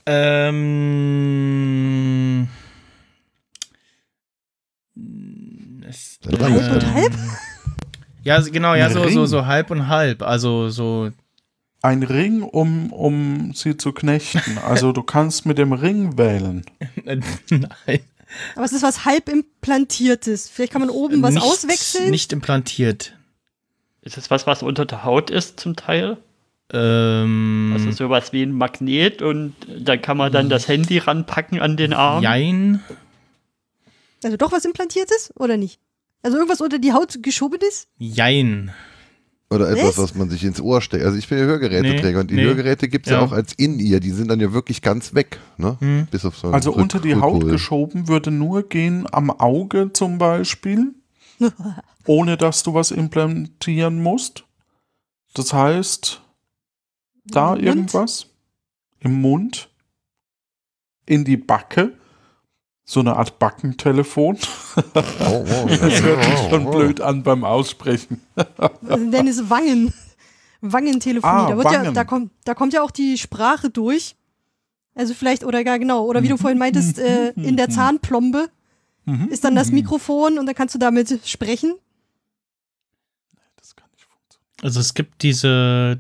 Halb und halb? Ja, genau, ja, Ein Ring. so halb und halb. Also so. Ein Ring, um sie zu knechten. Also du kannst mit dem Ring wählen. Nein. Aber es ist was halb implantiertes. Vielleicht kann man oben was auswechseln. Nicht implantiert. Ist es was unter der Haut ist zum Teil? Also sowas wie ein Magnet und dann kann man dann das Handy ranpacken an den Arm. Jein. Also doch was implantiertes oder nicht? Also irgendwas unter die Haut geschobenes? Jein. Oder etwas, Was? was man sich ins Ohr steckt. Also ich bin ja Hörgeräteträger und die Hörgeräte gibt es ja Ja. auch als In-Ear. Die sind dann ja wirklich ganz weg. Ne? Bis auf so einen Also unter die Haut Rückhol. geschoben würde nur gehen am Auge zum Beispiel, ohne dass du was implantieren musst. Das heißt, da Im Mund? irgendwas im Mund, in die Backe, so eine Art Backentelefon. Das hört sich schon blöd an beim Aussprechen. Also Dennis Wangen. Wangentelefonie. Ah, Da, wird ja, Wangen. da kommt ja auch die Sprache durch. Also vielleicht, oder gar genau, oder wie du vorhin meintest, in der Zahnplombe. ist dann das Mikrofon und dann kannst du damit sprechen. Das kann nicht funktionieren. Also es gibt diese,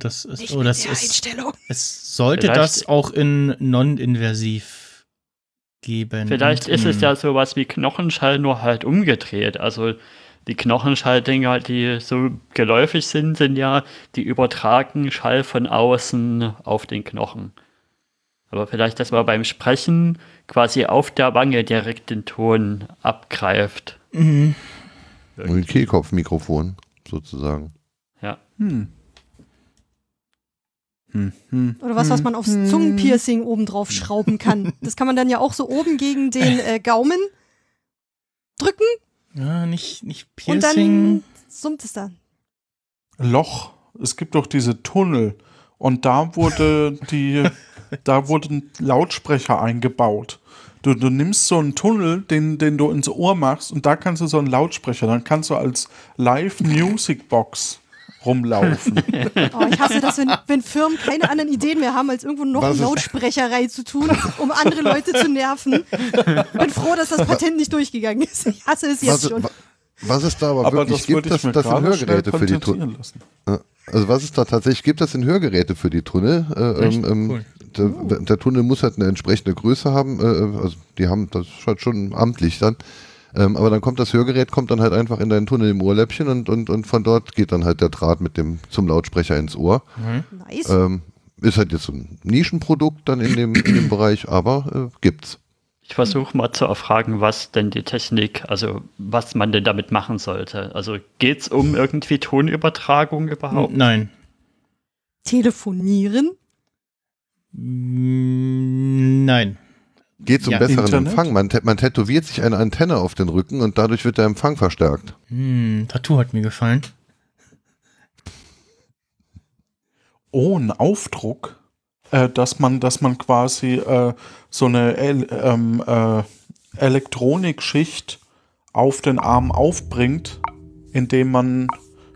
es sollte Vielleicht- das auch in non-invasiv geben. Vielleicht Und ist es in- ja sowas wie Knochenschall, nur halt umgedreht. Also die Knochenschalldinger, die so geläufig sind ja, die übertragen Schall von außen auf den Knochen. Aber vielleicht, dass man beim Sprechen quasi auf der Wange direkt den Ton abgreift. Mhm. Ein Kehlkopfmikrofon, sozusagen. Ja. Oder was man aufs Zungenpiercing oben drauf schrauben kann. Das kann man dann ja auch so oben gegen den Gaumen drücken Ja, nicht und Piercing. dann summt es dann. Loch. Es gibt doch diese Tunnel. Und da wurden Lautsprecher eingebaut. Du nimmst so einen Tunnel, den du ins Ohr machst, und da kannst du so einen Lautsprecher, dann kannst du als Live-Music-Box rumlaufen. Oh, ich hasse das, wenn Firmen keine anderen Ideen mehr haben, als irgendwo noch Was einen ist- Lautsprecher reinzutun, um andere Leute zu nerven. Bin froh, dass das Patent nicht durchgegangen ist. Ich hasse es jetzt schon. Was es da aber, Aber wirklich das gibt, würde ich mir das sind gerade schnell Hörgeräte für die Tunnel. patentieren lassen. Also was es da tatsächlich gibt, das sind Hörgeräte für die Tunnel. Echt? Cool. Der Tunnel muss halt eine entsprechende Größe haben. Also die haben das ist halt schon amtlich dann. Aber dann kommt das Hörgerät, kommt dann halt einfach in deinen Tunnel im Ohrläppchen und von dort geht dann halt der Draht zum Lautsprecher ins Ohr. Nice. Ist halt jetzt so ein Nischenprodukt dann in dem Bereich, aber gibt's. Ich versuche mal zu erfragen, was denn die Technik, also was man denn damit machen sollte. Also geht es um irgendwie Tonübertragung überhaupt? Nein. Telefonieren? Nein. Geht zum Ja, besseren Internet? Empfang. Man tätowiert sich eine Antenne auf den Rücken und dadurch wird der Empfang verstärkt. Tattoo hat mir gefallen. Oh, ein Aufdruck, dass man quasi so eine Elektronikschicht auf den Arm aufbringt, indem man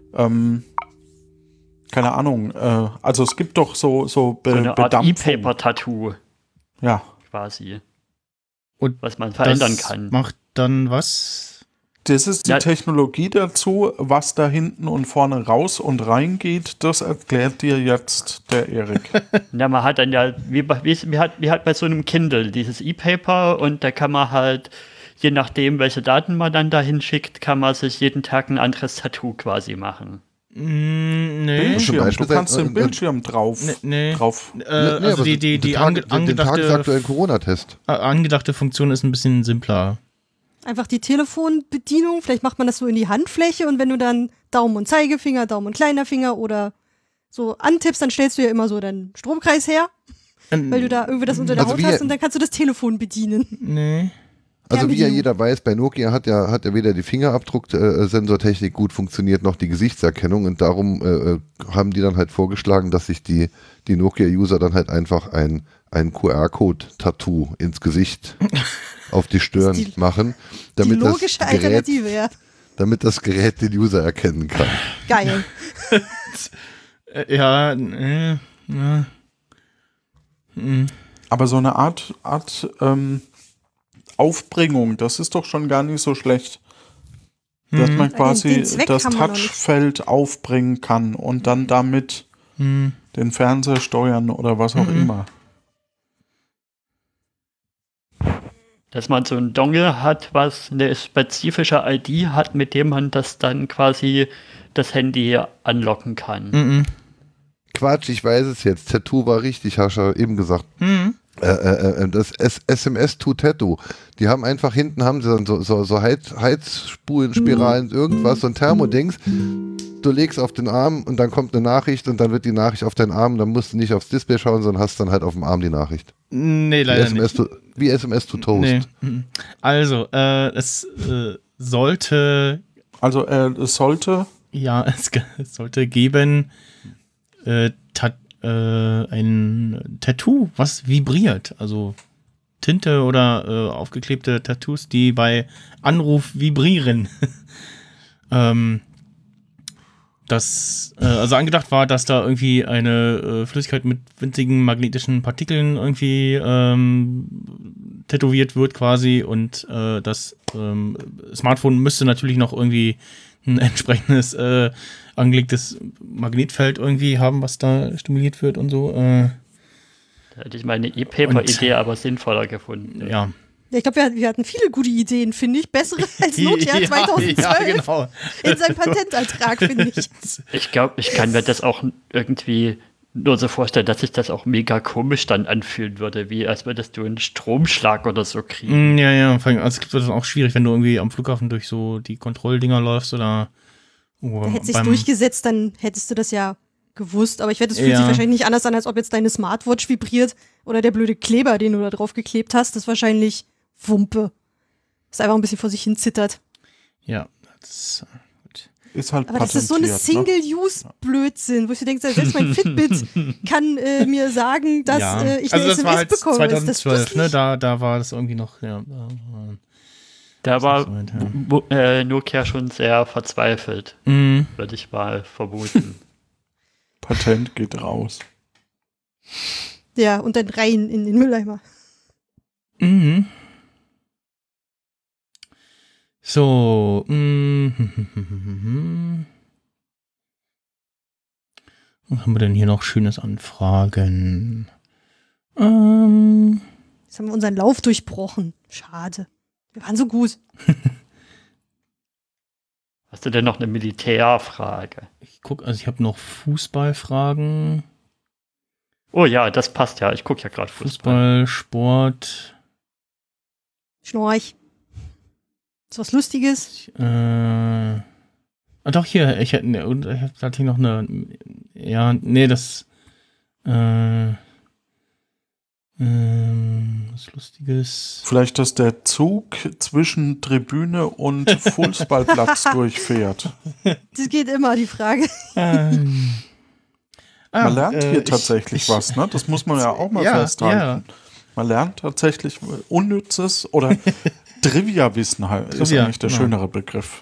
keine Ahnung, also es gibt doch so So eine Art Bedampfung. E-Paper-Tattoo Ja, quasi, Und was man verändern das kann. macht dann was? das ist die Ja. Technologie dazu, was da hinten und vorne raus und rein geht, das erklärt dir jetzt der Erik. Ja, man hat dann ja, wie hat bei so einem Kindle dieses E-Paper und da kann man halt, je nachdem, welche Daten man dann dahin schickt, kann man sich jeden Tag ein anderes Tattoo quasi machen. Nee. Bildschirm, Beispiel du kannst sein- den Bildschirm drauf. Nee. drauf. Also aber die den tagesaktuellen Corona-Test. angedachte Funktion ist ein bisschen simpler. Einfach die Telefonbedienung. Vielleicht macht man das so in die Handfläche und wenn du dann Daumen und Zeigefinger, Daumen und kleiner Finger oder so antippst, dann stellst du ja immer so deinen Stromkreis her, weil du da irgendwie das unter der Also Haut wie- hast und dann kannst du das Telefon bedienen. Nee. Also wie ja Fernbedienung. jeder weiß, bei Nokia hat ja weder die Fingerabdruck-Sensortechnik gut funktioniert, noch die Gesichtserkennung und darum haben die dann halt vorgeschlagen, dass sich die Nokia-User dann halt einfach ein QR-Code-Tattoo ins Gesicht auf die Stirn Das ist die- machen, Die damit logische Alternative, ja. damit das Gerät den User erkennen kann. Geil. Ja, ja. Aber so eine Art Aufbringung, das ist doch schon gar nicht so schlecht. Dass man quasi Den Zweck das haben wir noch nicht. Touchfeld aufbringen kann und dann damit den Fernseher steuern oder was auch immer. Dass man so ein Dongle hat, was eine spezifische ID hat, mit dem man das dann quasi das Handy anlocken kann. Quatsch, ich weiß es jetzt. Tattoo war richtig, hast du ja eben gesagt. Das SMS-to-Tattoo. Die haben einfach hinten haben sie dann so Heizspulen, Spiralen, irgendwas, so ein Thermodings. Du legst auf den Arm und dann kommt eine Nachricht und dann wird die Nachricht auf deinen Arm. Dann musst du nicht aufs Display schauen, sondern hast dann halt auf dem Arm die Nachricht. Nee, Wie leider nicht. Wie SMS to Toast. Nee. Also, es sollte, Also es sollte ja, es sollte geben ein Tattoo, was vibriert. Also Tinte oder aufgeklebte Tattoos, die bei Anruf vibrieren. Also angedacht war, dass da irgendwie eine Flüssigkeit mit winzigen magnetischen Partikeln irgendwie tätowiert wird quasi und das Smartphone müsste natürlich noch irgendwie ein entsprechendes angelegtes Magnetfeld irgendwie haben, was da stimuliert wird und so. Da hätte ich meine E-Paper-Idee aber sinnvoller gefunden. Ja. Ja, ich glaube, wir hatten viele gute Ideen, finde ich. Bessere als Nokia 2012 Ja, genau. in seinem Patentantrag, finde ich. Ich glaube, ich kann mir das auch irgendwie nur so vorstellen, dass sich das auch mega komisch dann anfühlen würde, wie als würdest du einen Stromschlag oder so kriegen. Ja. Vor allem, also es wird dann auch schwierig, wenn du irgendwie am Flughafen durch so die Kontrolldinger läufst oder Hätte sich's durchgesetzt, dann hättest du das ja gewusst. Aber ich wette, es fühlt sich wahrscheinlich nicht anders an, als ob jetzt deine Smartwatch vibriert oder der blöde Kleber, den du da drauf geklebt hast. Das ist wahrscheinlich Wumpe. Das einfach ein bisschen vor sich hin zittert. Ja, das gut. Ist halt Aber das ist so eine Single-Use-Blödsinn, wo ich denke, selbst mein Fitbit kann mir sagen, dass ich eine also das SMS war halt bekomme. 2012, ne? Da war das irgendwie noch, Da war so weit, Nokia schon sehr verzweifelt, würde ich mal vermuten. Patent geht raus. Ja, und dann rein in den Mülleimer. Mhm. So. Was haben wir denn hier noch Schönes an Fragen? Jetzt haben wir unseren Lauf durchbrochen. Schade. Wir waren so gut. Hast du denn noch eine Militärfrage? Ich habe noch Fußballfragen. Oh ja, das passt ja. Ich gucke ja gerade Fußball. Fußball, Sport. Schnorch. Ist was Lustiges? Doch, hier, ich hatte hier noch eine. Ja, nee, das. Was Lustiges. Vielleicht, dass der Zug zwischen Tribüne und Fußballplatz durchfährt. Das geht immer, die Frage. Man lernt hier tatsächlich was, ne? Das muss man ja auch mal festhalten. Ja. Man lernt tatsächlich unnützes oder Trivia-Wissen halt, ist eigentlich der schönere Begriff.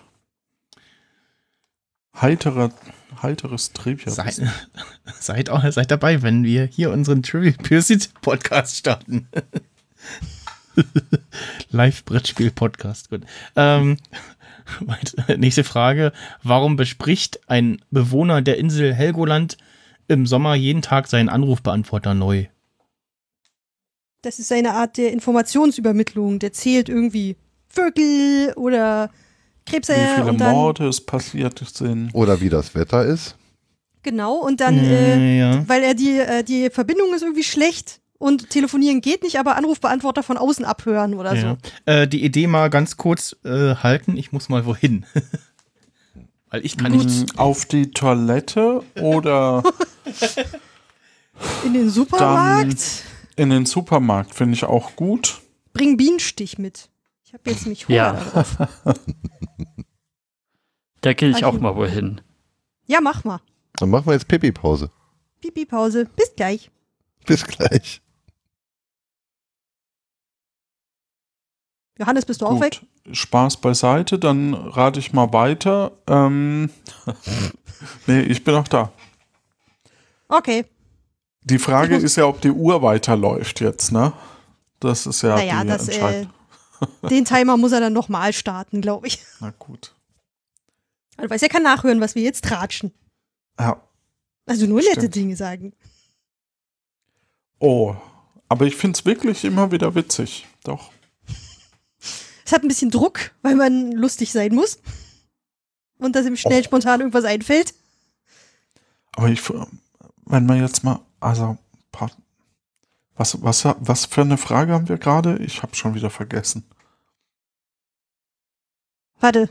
Heiteres Trivia-Wissen. Seid dabei, wenn wir hier unseren Trivial Pursuit Podcast starten. Live-Brettspiel-Podcast. Gut. Nächste Frage. Warum bespricht ein Bewohner der Insel Helgoland im Sommer jeden Tag seinen Anrufbeantworter neu? Das ist eine Art der Informationsübermittlung. Der zählt irgendwie Vögel oder Krebse. Wie viele und dann, Morde es passiert sind. Oder wie das Wetter ist. Genau, und dann, weil er die Verbindung ist irgendwie schlecht und telefonieren geht nicht, aber Anrufbeantworter von außen abhören oder so. Die Idee mal ganz kurz halten. Ich muss mal wohin. Weil ich kann nicht. Auf die Toilette oder In den Supermarkt. in den Supermarkt finde ich auch gut. Bring Bienenstich mit. Ich habe jetzt mich Hunger darauf. Da gehe ich auch mal wohin. Ja, mach mal. Dann machen wir jetzt Pipi-Pause. Pipi-Pause. Bis gleich. Bis gleich. Johannes, bist du auch weg? Spaß beiseite, dann rate ich mal weiter. Nee, ich bin auch da. Okay. Die Frage ist ja, ob die Uhr weiterläuft jetzt, ne? Das ist ja Naja, die Entscheidung. Den Timer muss er dann nochmal starten, glaube ich. Na gut. Du weißt, er kann nachhören, was wir jetzt tratschen. Ja. Also nur nette Stimmt. Dinge sagen. Oh, aber ich finde es wirklich immer wieder witzig. Doch. Es hat ein bisschen Druck, weil man lustig sein muss. Und dass ihm schnell spontan irgendwas einfällt. Aber wenn man jetzt mal, also, was für eine Frage haben wir gerade? Ich habe schon wieder vergessen. Warte.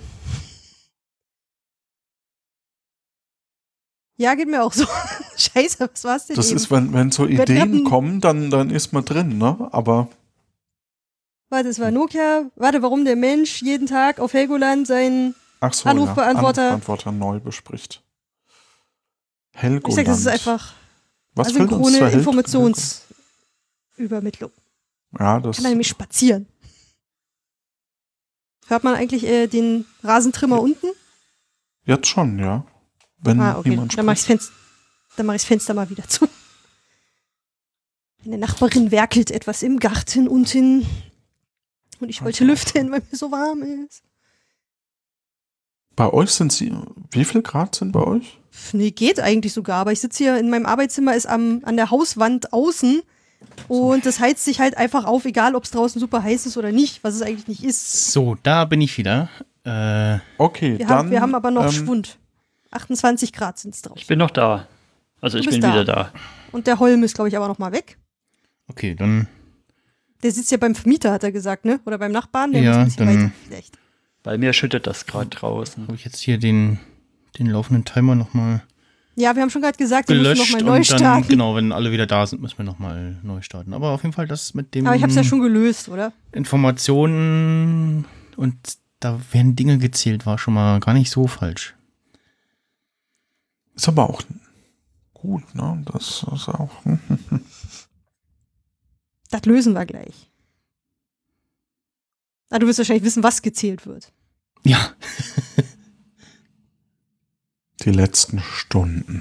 Ja, geht mir auch so. Scheiße, was war's denn Das eben? ist, wenn so Ideen kommen, dann ist man drin, ne? Aber Warte, es war Nokia. Warte, warum der Mensch jeden Tag auf Helgoland seinen ach so, Anrufbeantworter neu bespricht. Helgoland. Ich sag, das ist einfach Was fällt uns zur asynchrone Informationsübermittlung. Ja, das Kann er nämlich spazieren. Hört man eigentlich den Rasentrimmer unten? jetzt schon, ja. Wenn Okay. niemand Dann mach spricht. ich das Fenster mal wieder zu. Eine Nachbarin werkelt etwas im Garten unten. Und ich wollte lüften, weil mir so warm ist. Bei euch sind sie, wie viel Grad sind bei euch? Nee, geht eigentlich sogar, aber ich sitze hier in meinem Arbeitszimmer, ist an der Hauswand außen und das heizt sich halt einfach auf, egal ob es draußen super heiß ist oder nicht, was es eigentlich nicht ist. So, da bin ich wieder. Okay, Wir dann. haben aber noch Schwund. 28 Grad sind es Ich draußen. bin noch da. Also ich bist bin da. wieder da. Und der Holm ist, glaube ich, aber noch mal weg. Okay, dann. Der sitzt ja beim Vermieter, hat er gesagt, ne? Oder beim Nachbarn, der Ja, muss ein bisschen dann- weiter vielleicht. Bei mir schüttet das gerade draußen. Habe ich jetzt hier den laufenden Timer nochmal Ja, wir haben schon gerade gesagt, wir müssen gelöscht noch mal neu und dann, starten. genau, wenn alle wieder da sind, müssen wir nochmal neu starten. Aber auf jeden Fall das mit dem Aber ich habe es ja schon gelöst, oder? Informationen und da werden Dinge gezählt, war schon mal gar nicht so falsch. Ist aber auch gut, ne? Das ist auch. Das lösen wir gleich. Ah, du wirst wahrscheinlich wissen, was gezählt wird. Ja, Die letzten Stunden.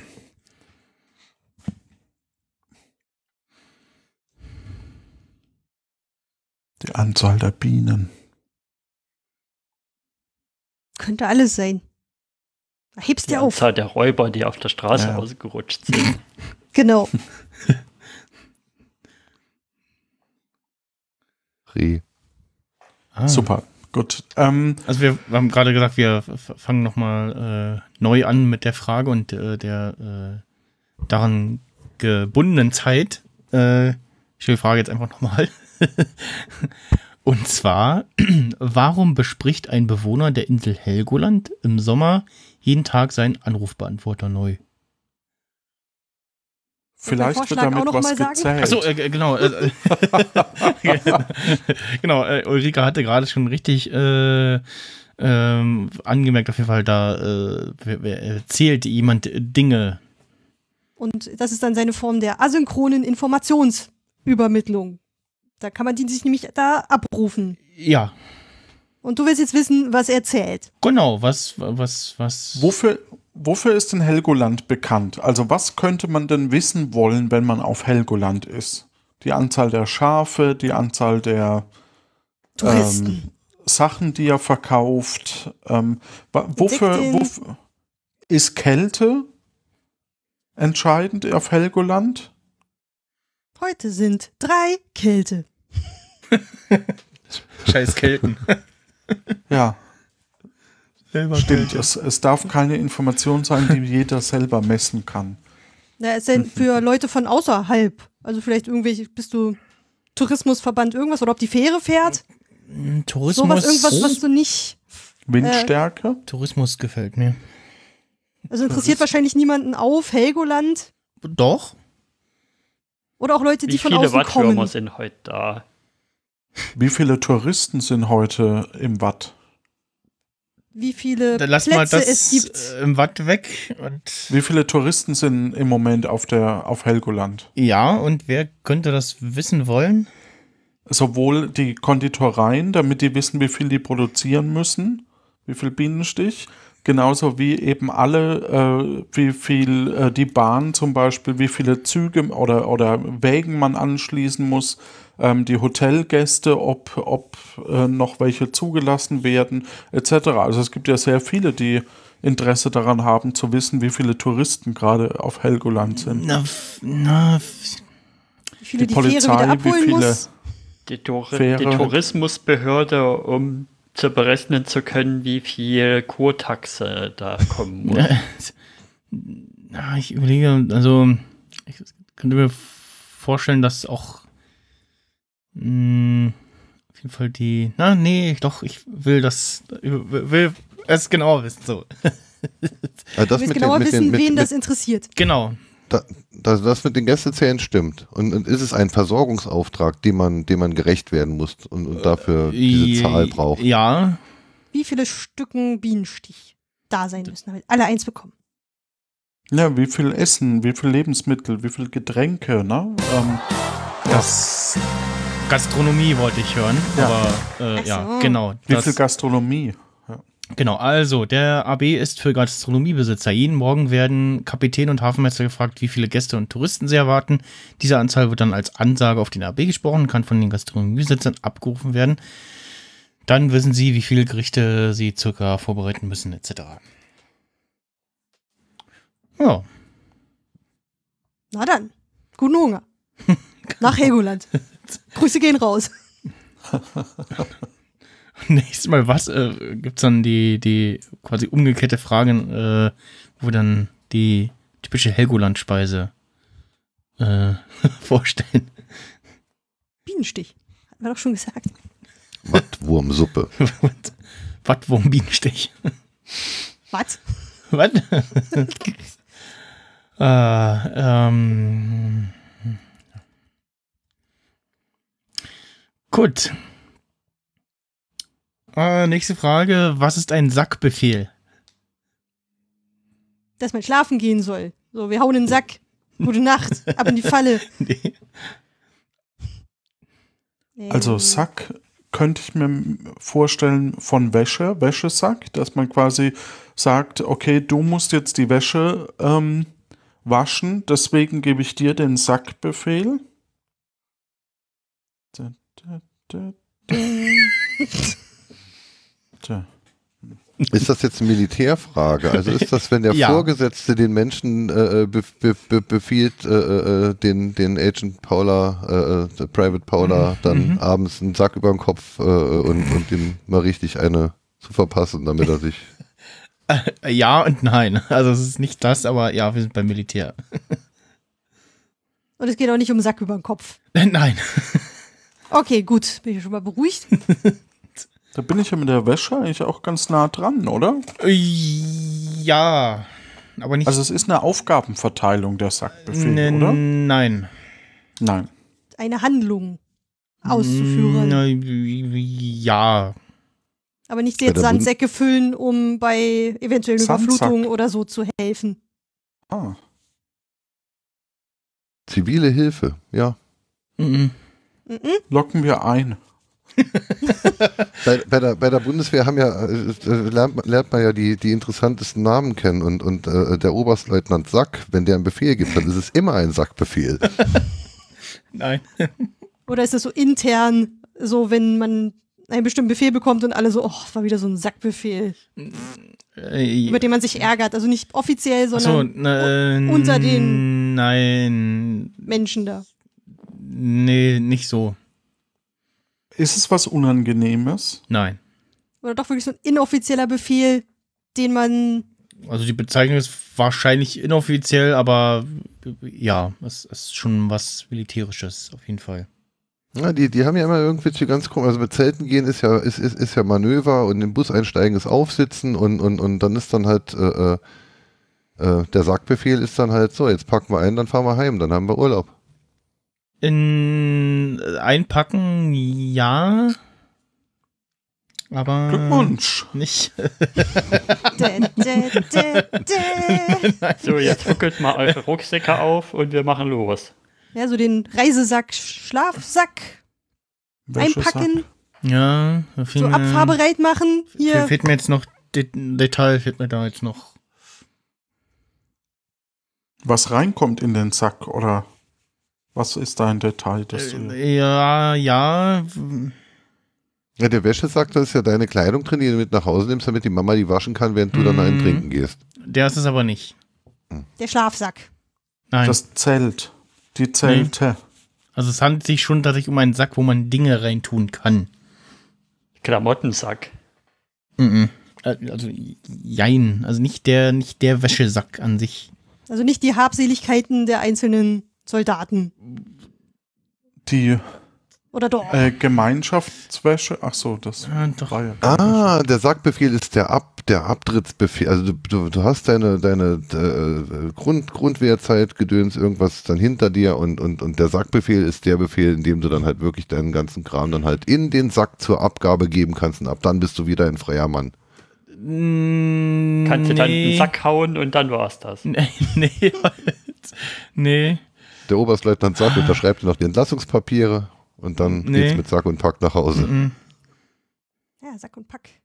Die Anzahl der Bienen. Könnte alles sein. Hebst Die dir auf. Anzahl der Räuber, die auf der Straße Ja. ausgerutscht sind. Genau. Reh. Super, gut. Also wir haben gerade gesagt, wir fangen nochmal neu an mit der Frage und der daran gebundenen Zeit. Ich stelle die Frage jetzt einfach nochmal. Und zwar, warum bespricht ein Bewohner der Insel Helgoland im Sommer jeden Tag seinen Anrufbeantworter neu? Vielleicht wird Vorschlag auch damit noch was mal sagen? gezählt. Achso, genau. Genau, Ulrike hatte gerade schon richtig angemerkt, auf jeden Fall, da erzählt jemand Dinge. Und das ist dann seine Form der asynchronen Informationsübermittlung. Da kann man die sich nämlich da abrufen. Ja, Und du willst jetzt wissen, was er zählt. genau, was. Wofür ist denn Helgoland bekannt? Also was könnte man denn wissen wollen, wenn man auf Helgoland ist? Die Anzahl der Schafe, die Anzahl der Touristen. Sachen, die er verkauft. Wofür ist Kälte entscheidend auf Helgoland? Heute sind 3 Kälte. Scheiß Kelten. Ja, Selber stimmt. Es darf keine Information sein, die jeder selber messen kann. Na, ist denn für Leute von außerhalb? Also vielleicht irgendwelche, bist du Tourismusverband irgendwas oder ob die Fähre fährt? Tourismus. Sowas, irgendwas, was du nicht. Windstärke? Tourismus gefällt mir. Also interessiert wahrscheinlich niemanden auf Helgoland Doch. oder auch Leute, die Wie von viele außen Wattwürmer kommen. sind heute da? Wie viele Touristen sind heute im Watt? Wie viele Dann lass mal Plätze das es gibt. im Watt weg. Und Wie viele Touristen sind im Moment auf Helgoland? ja, und wer könnte das wissen wollen? Sowohl die Konditoreien, damit die wissen, wie viel die produzieren müssen, wie viel Bienenstich, genauso wie eben alle, wie viel die Bahn zum Beispiel, wie viele Züge oder Wägen man anschließen muss, die Hotelgäste, ob noch welche zugelassen werden, etc. Also es gibt ja sehr viele, die Interesse daran haben, zu wissen, wie viele Touristen gerade auf Helgoland sind. Na, Wie viele die die Fähre Polizei, wieder wie abholen viele- muss. Die Fähre. Tourismusbehörde, um zu berechnen zu können, wie viel Kurtaxe da kommen muss. na, ich überlege, also ich könnte mir vorstellen, dass auch auf jeden Fall ich will es genau wissen. So. Also Du willst genauer wissen, wen das interessiert. Genau. das mit den Gästezählen stimmt. Und ist es ein Versorgungsauftrag, dem man gerecht werden muss und dafür diese Zahl braucht? Ja. Wie viele Stücken Bienenstich da sein müssen, damit alle eins bekommen. Ja, wie viel Essen, wie viel Lebensmittel, wie viel Getränke, ne? Das Gastronomie wollte ich hören. Ja. Aber Ach ja, so. genau. Wie viel Gastronomie? Genau, also der AB ist für Gastronomiebesitzer. Jeden Morgen werden Kapitän und Hafenmeister gefragt, wie viele Gäste und Touristen sie erwarten. Diese Anzahl wird dann als Ansage auf den AB gesprochen und kann von den Gastronomiebesitzern abgerufen werden. Dann wissen Sie, wie viele Gerichte Sie circa vorbereiten müssen, etc. Ja. Na dann, guten Hunger. Nach Helgoland. Grüße gehen raus. Nächstes Mal, was gibt es dann die quasi umgekehrte Frage, wo wir dann die typische Helgoland-Speise vorstellen. Bienenstich. Hatten wir doch schon gesagt. Wattwurmsuppe. Wattwurm, Bienenstich. Was? Was? Gut. Nächste Frage. Was ist ein Sackbefehl? Dass man schlafen gehen soll. So, wir hauen in den Sack. Gute Nacht. Ab in die Falle. Nee. Also Sack könnte ich mir vorstellen von Wäsche, Wäschesack, dass man quasi sagt, okay, du musst jetzt die Wäsche waschen, deswegen gebe ich dir den Sackbefehl. Tja. Ist das jetzt eine Militärfrage? Also ist das, wenn der Ja. Vorgesetzte den Menschen befiehlt, den Agent Paula, Private Paula, dann abends einen Sack über den Kopf und ihm mal richtig eine zu verpassen, damit er sich... Ja und nein. Also es ist nicht das, aber ja, wir sind beim Militär. Und es geht auch nicht um Sack über den Kopf. Nein. Okay, gut. Bin ich schon mal beruhigt. Da bin ich ja mit der Wäsche eigentlich auch ganz nah dran, oder? Ja. Aber nicht. Also es ist eine Aufgabenverteilung der Sackbefehl, oder? Nein. Nein. Eine Handlung auszuführen. Ja. Aber nicht Bei jetzt der Sandsäcke füllen, um bei eventuellen Sandsack. Überflutungen oder so zu helfen. Ah. Zivile Hilfe, ja. Mhm. Locken wir ein. Bei der Bundeswehr lernt man ja die interessantesten Namen kennen und der Oberstleutnant Sack, wenn der einen Befehl gibt, dann ist es immer ein Sackbefehl. Nein. Oder ist das so intern, so wenn man einen bestimmten Befehl bekommt und alle so, oh, war wieder so ein Sackbefehl, über den man sich ärgert. Also nicht offiziell, sondern unter den Nein. Menschen da. Nee, nicht so. Ist es was Unangenehmes? Nein. Oder doch wirklich so ein inoffizieller Befehl, den man. Also die Bezeichnung ist wahrscheinlich inoffiziell, aber ja, es ist schon was Militärisches, auf jeden Fall. Ja, die haben ja immer irgendwelche ganz komisch, also mit Zelten gehen ist ja Manöver und im Bus einsteigen ist Aufsitzen und dann ist dann halt der Sackbefehl ist dann halt so, jetzt packen wir ein, dann fahren wir heim, dann haben wir Urlaub. Einpacken, ja. Aber Glückwunsch. nicht. So, jetzt ruckelt mal eure Rucksäcke auf und wir machen los. Ja, so den Reisesack, Schlafsack Wäschesack. einpacken, Ja, da so abfahrbereit machen. Hier. fehlt mir jetzt noch Detail, fehlt mir da jetzt noch. Was reinkommt in den Sack, oder was ist da ein Detail? Das Ja. Ja, der Wäschesack, da ist ja deine Kleidung drin, die du mit nach Hause nimmst, damit die Mama die waschen kann, während du dann einen trinken gehst. Der ist es aber nicht. Der Schlafsack. Nein. das Zelt. Die Zelte. Also es handelt sich schon tatsächlich um einen Sack, wo man Dinge reintun kann. Klamottensack. Also jein. Also nicht der Wäschesack an sich. Also nicht die Habseligkeiten der einzelnen Soldaten. Die Oder doch? Gemeinschaftswäsche. Ach so, das Doch. war ja. Ah, der Sackbefehl ist der Abtrittsbefehl. Also du hast deine Grundwehrzeit, Gedöns, irgendwas dann hinter dir und der Sackbefehl ist der Befehl, in dem du dann halt wirklich deinen ganzen Kram dann halt in den Sack zur Abgabe geben kannst und ab dann bist du wieder ein freier Mann. Kannst du dann einen Sack hauen und dann war's das. Nee. Der Oberstleutnant Sack unterschreibt noch die Entlassungspapiere und dann geht's mit Sack und Pack nach Hause. Ja, Sack und Pack.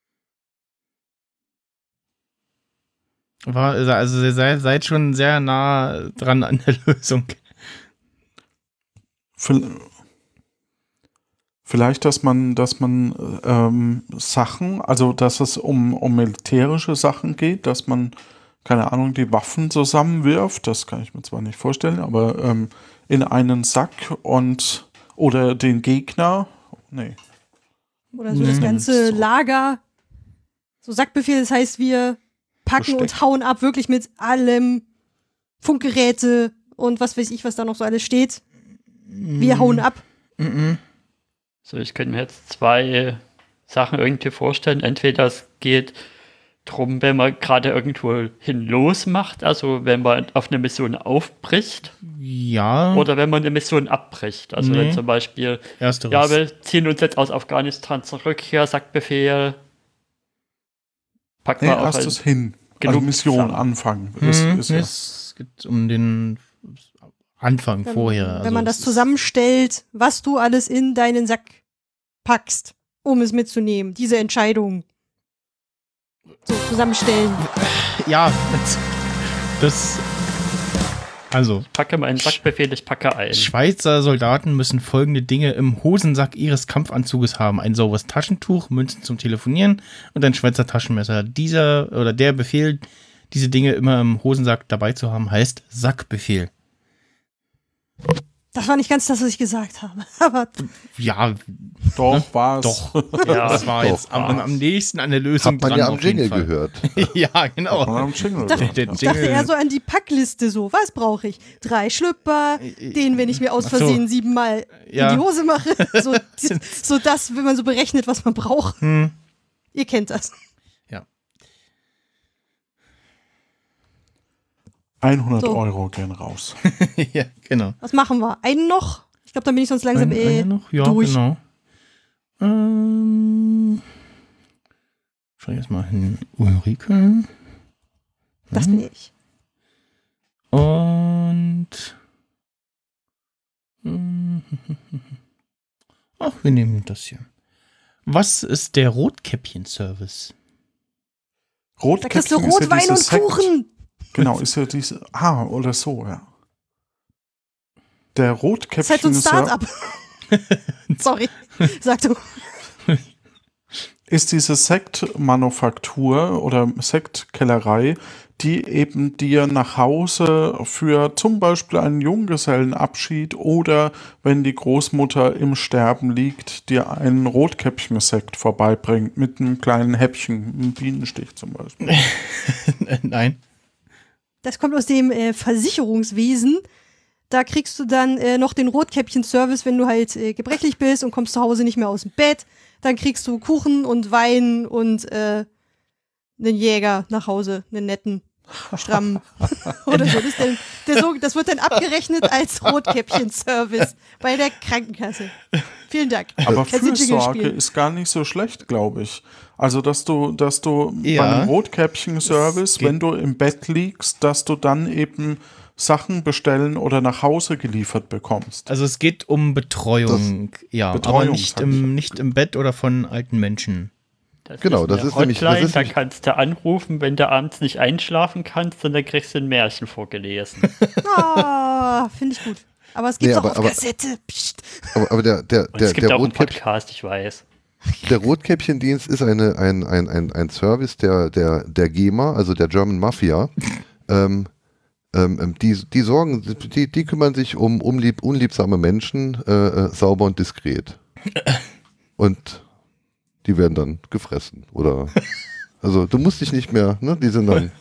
Also ihr seid schon sehr nah dran an der Lösung. Vielleicht, dass man Sachen, also dass es um militärische Sachen geht, dass man, keine Ahnung, die Waffen zusammenwirft, das kann ich mir zwar nicht vorstellen, aber in einen Sack oder den Gegner, nee. Oder so das ganze So. Lager. So Sackbefehl, das heißt, wir packen Versteck. und hauen ab, wirklich mit allem. Funkgeräte und was weiß ich, was da noch so alles steht. Wir hauen ab. So, ich könnte mir jetzt zwei Sachen irgendwie vorstellen. Entweder es geht drum, wenn man gerade irgendwo hin losmacht, also wenn man auf eine Mission aufbricht, Ja, oder wenn man eine Mission abbricht. Also Nee. wenn zum Beispiel, ersteres. ja, wir ziehen uns jetzt aus Afghanistan zurück, hier, Sackbefehl. Packen Nee, wir auch erstes hin. genug Also Mission zusammen. anfangen. Es geht um den Anfang Wenn, vorher. wenn Also man es das ist- zusammenstellt, was du alles in deinen Sack packst, um es mitzunehmen. Diese Entscheidung. So, zusammenstellen. Ja, also, Packe meinen Sackbefehl, ich packe ein. Schweizer Soldaten müssen folgende Dinge im Hosensack ihres Kampfanzuges haben. Ein sauberes Taschentuch, Münzen zum Telefonieren und ein Schweizer Taschenmesser. Der Befehl, diese Dinge immer im Hosensack dabei zu haben, heißt Sackbefehl. Das war nicht ganz das, was ich gesagt habe. Aber Ja, Doch, war's. doch. Ja, Das war doch, jetzt am nächsten an der Lösung Hat man dran ja am auf jeden Jingle Fall. gehört. Ja, genau. Am Jingle. dachte- Der ich dachte eher so an die Packliste so. Was brauche ich? 3 Schlüpper, den, wenn ich mir aus Ach so. Versehen 7-mal Ja. in die Hose mache. So das, wenn man so berechnet, was man braucht. Hm. Ihr kennt das. 100 So. Euro gehen raus. Ja, genau. Was machen wir? Einen noch? Ich glaube, dann bin ich sonst langsam Eine noch? Ja, durch. genau. Schau ich jetzt mal hin. Ulrike. Das bin ich. Und. Ach, wir nehmen das hier. Was ist der Rotkäppchen-Service? Da kriegst du Rotkäppchen ist ja Rotwein und dieses Sekt. Kuchen. Genau, ist ja diese. Oder so, ja. Der Das ist halt so Rotkäppchen ein Start-up. Sorry. Sag du. ist diese Sektmanufaktur oder Sektkellerei, die eben dir nach Hause für zum Beispiel einen Junggesellenabschied oder wenn die Großmutter im Sterben liegt, dir einen Rotkäppchen-Sekt vorbeibringt mit einem kleinen Häppchen, einem Bienenstich zum Beispiel. Nein. Das kommt aus dem Versicherungswesen. Da kriegst du dann noch den Rotkäppchen-Service, wenn du halt gebrechlich bist und kommst zu Hause nicht mehr aus dem Bett. Dann kriegst du Kuchen und Wein und einen Jäger nach Hause, einen netten, strammen oder so. Das wird dann abgerechnet als Rotkäppchen-Service bei der Krankenkasse. Vielen Dank. Aber Kannst du Jingle Fürsorge spielen? ist gar nicht so schlecht, glaube ich. Also, dass du Ja. bei einem Rotkäppchen-Service, Es geht- wenn du im Bett liegst, dass du dann eben Sachen bestellen oder nach Hause geliefert bekommst. Also es geht um Betreuung, ja, Betreuung, aber nicht hab ich. nicht im Bett oder von alten Menschen. Das Genau, ist das eine ist nämlich- das Hotline, ist da nämlich- kannst du anrufen, wenn du abends nicht einschlafen kannst, und dann kriegst du ein Märchen vorgelesen. Ah, finde ich gut. Aber es gibt Nee, auch aber- auf Kassette. Psst. Aber der Und es gibt auch einen Rotkäppchen, Podcast, ich weiß. der Rotkäppchendienst ist ein Service der GEMA, also der German Mafia. Die kümmern sich um unliebsame Menschen sauber und diskret. Und die werden dann gefressen. Oder also du musst dich nicht mehr, ne? Die sind dann.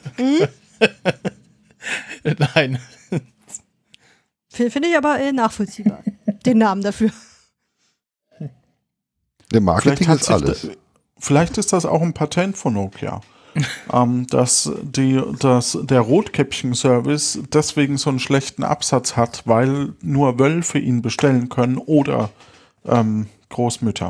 Nein. Finde ich aber nachvollziehbar. Den Namen dafür. Der Marketing hat ist sich alles. Vielleicht ist das auch ein Patent von Nokia. Dass der Rotkäppchen-Service deswegen so einen schlechten Absatz hat, weil nur Wölfe ihn bestellen können oder Großmütter.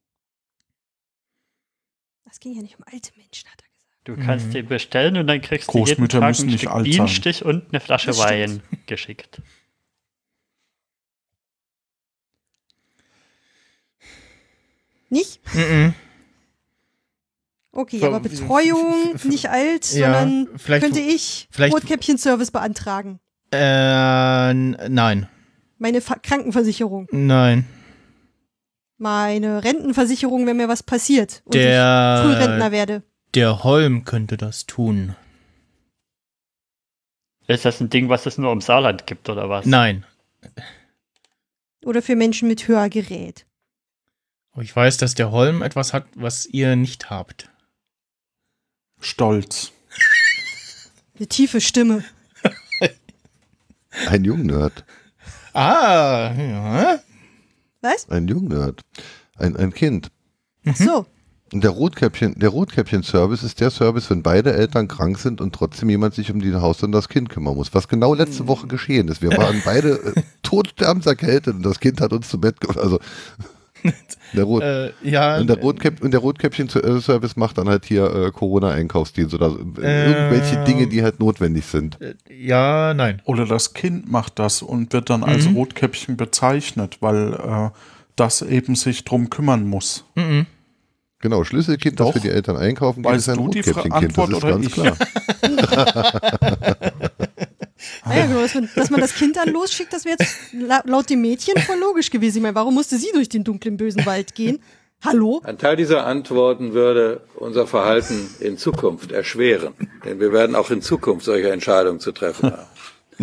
Das ging ja nicht um alte Menschen, hat er gesagt. Du kannst den bestellen und dann kriegst du jeden Großmütter Tag müssen ein nicht Stück alt sein. Bienenstich und eine Flasche Das stimmt. Wein geschickt. Nicht? Mhm. Okay, So, aber Betreuung, nicht alt, Ja, sondern vielleicht- könnte ich vielleicht- Rotkäppchen-Service beantragen. Nein. Meine Krankenversicherung. Nein. meine Rentenversicherung, wenn mir was passiert und Der- ich Frührentner werde. Der Holm könnte das tun. Ist das ein Ding, was es nur im Saarland gibt, oder was? Nein. Oder für Menschen mit Hörgerät. Aber ich weiß, dass der Holm etwas hat, was ihr nicht habt. Stolz. Eine tiefe Stimme. Ein Jungnerd. Ah, ja. Was? Ein Jungnerd. Ein Kind. Ach so. Und der Rotkäppchen-Service ist der Service, wenn beide Eltern krank sind und trotzdem jemand sich um die Haus und das Kind kümmern muss. Was genau letzte Woche geschehen ist. Wir waren beide todsterbenserkältet und das Kind hat uns zu Bett also der Rotkäppchen-Service macht dann halt hier Corona-Einkaufsdienst oder irgendwelche Dinge, die halt notwendig sind. Ja, nein. Oder das Kind macht das und wird dann als Rotkäppchen bezeichnet, weil das eben sich drum kümmern muss. Mhm. Genau, Schlüsselkind, das Doch. für die Eltern einkaufen geht, Weißt ist ein du die Rotkäppchenkind, das Antwort ist oder ganz ich? klar. Ja, genau, dass man das Kind dann losschickt, das wäre jetzt laut dem Mädchen voll logisch gewesen. Ich meine, warum musste sie durch den dunklen, bösen Wald gehen? Hallo? Ein Teil dieser Antworten würde unser Verhalten in Zukunft erschweren. Denn wir werden auch in Zukunft solche Entscheidungen zu treffen haben.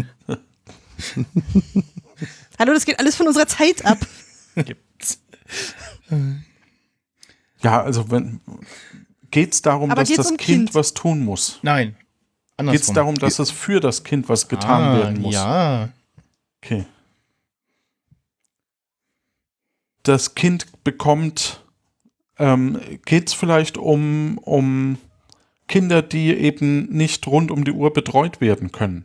Hallo, das geht alles von unserer Zeit ab. Gibt's. Ja, also geht es darum, Aber dass geht's das um Kind Kind? was tun muss? Nein. Andersrum. Geht es darum, dass es für das Kind was getan werden muss? Ja. Okay. Das Kind bekommt, geht es vielleicht um Kinder, die eben nicht rund um die Uhr betreut werden können?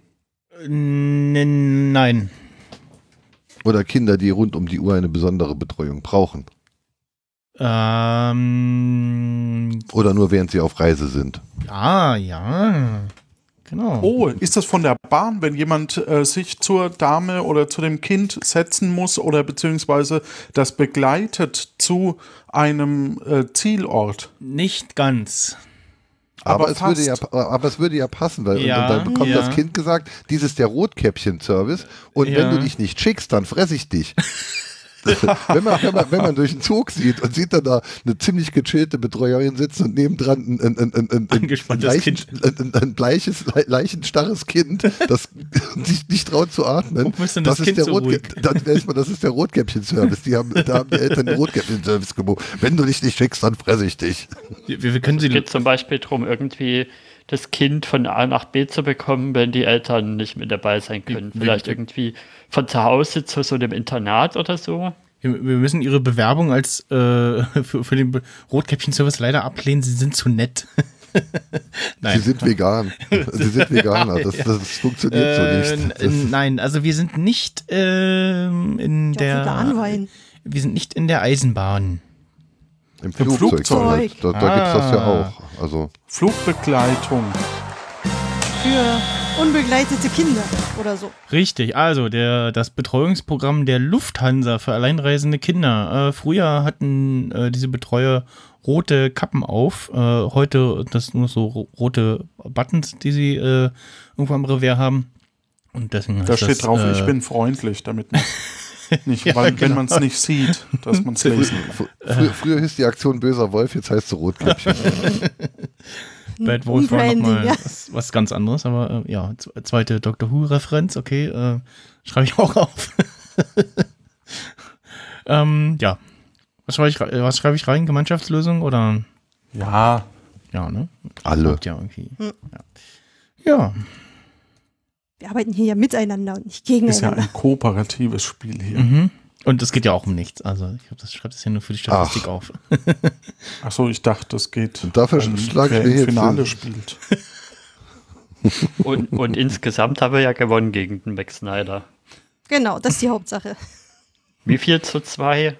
Nein. Oder Kinder, die rund um die Uhr eine besondere Betreuung brauchen. Oder nur während sie auf Reise sind. Ja. Genau. Oh, ist das von der Bahn, wenn jemand sich zur Dame oder zu dem Kind setzen muss oder beziehungsweise das begleitet zu einem Zielort? Nicht ganz. Aber, Aber es würde ja passen, weil Ja, und dann bekommt ja. das Kind gesagt, dies ist der Rotkäppchen-Service und Ja. wenn du dich nicht schickst, dann fress ich dich. wenn man durch den Zug sieht und sieht dann da eine ziemlich gechillte Betreuerin sitzen und nebendran ein leichenstarres Kind, das sich nicht traut zu atmen, Warum ist denn das Kind so ruhig? dann weiß man, das ist der Rotkäppchen-Service. Da haben die Eltern den Rotkäppchen-Service gebucht. Wenn du dich nicht schickst, dann fress ich dich. Wir können sie. Es geht zum Beispiel darum, irgendwie das Kind von A nach B zu bekommen, wenn die Eltern nicht mit dabei sein können. Vielleicht irgendwie von zu Hause zu so einem Internat oder so. Wir müssen ihre Bewerbung als für den Rotkäppchen-Service leider ablehnen. Sie sind zu nett. Nein. Sie sind vegan. Sie sind Veganer. Das funktioniert so nicht. Nein, also wir sind nicht in Veganwein. wir sind nicht in der Eisenbahn. Im Flugzeug. Flugzeug. Da gibt es das ja auch. Also Flugbegleitung. Für unbegleitete Kinder oder so. Richtig, also das Betreuungsprogramm der Lufthansa für alleinreisende Kinder. Früher hatten diese Betreuer rote Kappen auf. Heute das nur so rote Buttons, die sie irgendwo am Revers haben. Und deswegen Da heißt steht das, drauf, ich bin freundlich, damit nicht Ja, weil, genau. wenn man es nicht sieht, dass man es lesen kann. früher hieß die Aktion Böser Wolf, jetzt heißt sie Rotkäppchen. Bad Wolf war Umbranding, nochmal ja. was ganz anderes, aber ja, zweite Doctor Who-Referenz, okay, schreibe ich auch auf. Ja. Was schreibe ich rein? Gemeinschaftslösung oder? Ja, Ja, ne? Alle. Habt ja irgendwie. Ja. Wir arbeiten hier ja miteinander und nicht ist ja gegeneinander. ein kooperatives Spiel hier. Mhm. Und es geht ja auch um nichts. Also ich schreibe das ja nur für die Statistik auf. Achso, ich dachte, es geht Und dafür schlage ich wer mir im jetzt Finale spielt. Und insgesamt haben wir ja gewonnen gegen den Max Snyder. Genau, das ist die Hauptsache. Wie viel zu 2?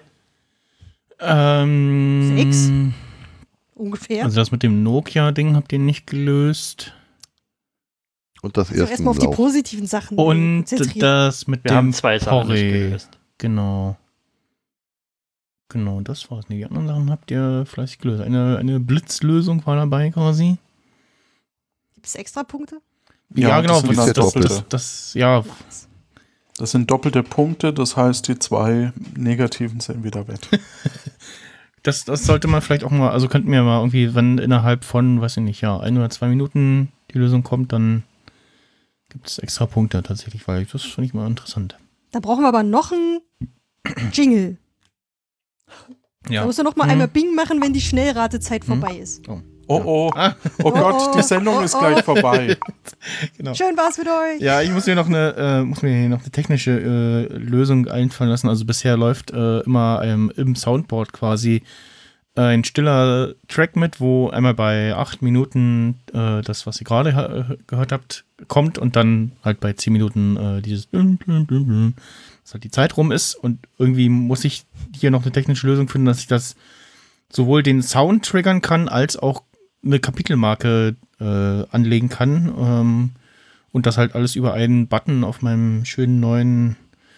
6? Ungefähr. Also das mit dem Nokia-Ding habt ihr nicht gelöst. Und das Also erste erstmal auf die Lauf. positiven Sachen Und konzentrieren. das mit Wir dem haben 2 Sachen nicht Porree. gelöst. Genau. Genau, das war's. Die anderen Sachen habt ihr fleißig gelöst. Eine Blitzlösung war dabei quasi. Gibt es extra Punkte? Ja, genau. das ist ja Das, doppelt. das, ja, Das sind doppelte Punkte, das heißt, die 2 negativen sind wieder weg. Das sollte man vielleicht auch mal, also könnten wir mal irgendwie, wenn innerhalb von, weiß ich nicht, ja, 1 oder 2 Minuten die Lösung kommt, dann gibt es extra Punkte tatsächlich, weil das finde ich mal interessant. Da brauchen wir aber noch einen Jingle. Ja. Da musst du noch mal einmal Bing machen, wenn die Schnellratezeit vorbei ist. Oh Gott, die Sendung ist gleich vorbei. Genau. Schön war's mit euch. Ja, ich muss mir noch eine technische Lösung einfallen lassen. Also bisher läuft immer im Soundboard quasi ein stiller Track mit, wo einmal bei 8 Minuten das, was ihr gerade gehört habt, kommt und dann halt bei 10 Minuten dieses dass halt die Zeit rum ist. Und irgendwie muss ich hier noch eine technische Lösung finden, dass ich das sowohl den Sound triggern kann, als auch eine Kapitelmarke anlegen kann und das halt alles über einen Button auf meinem schönen neuen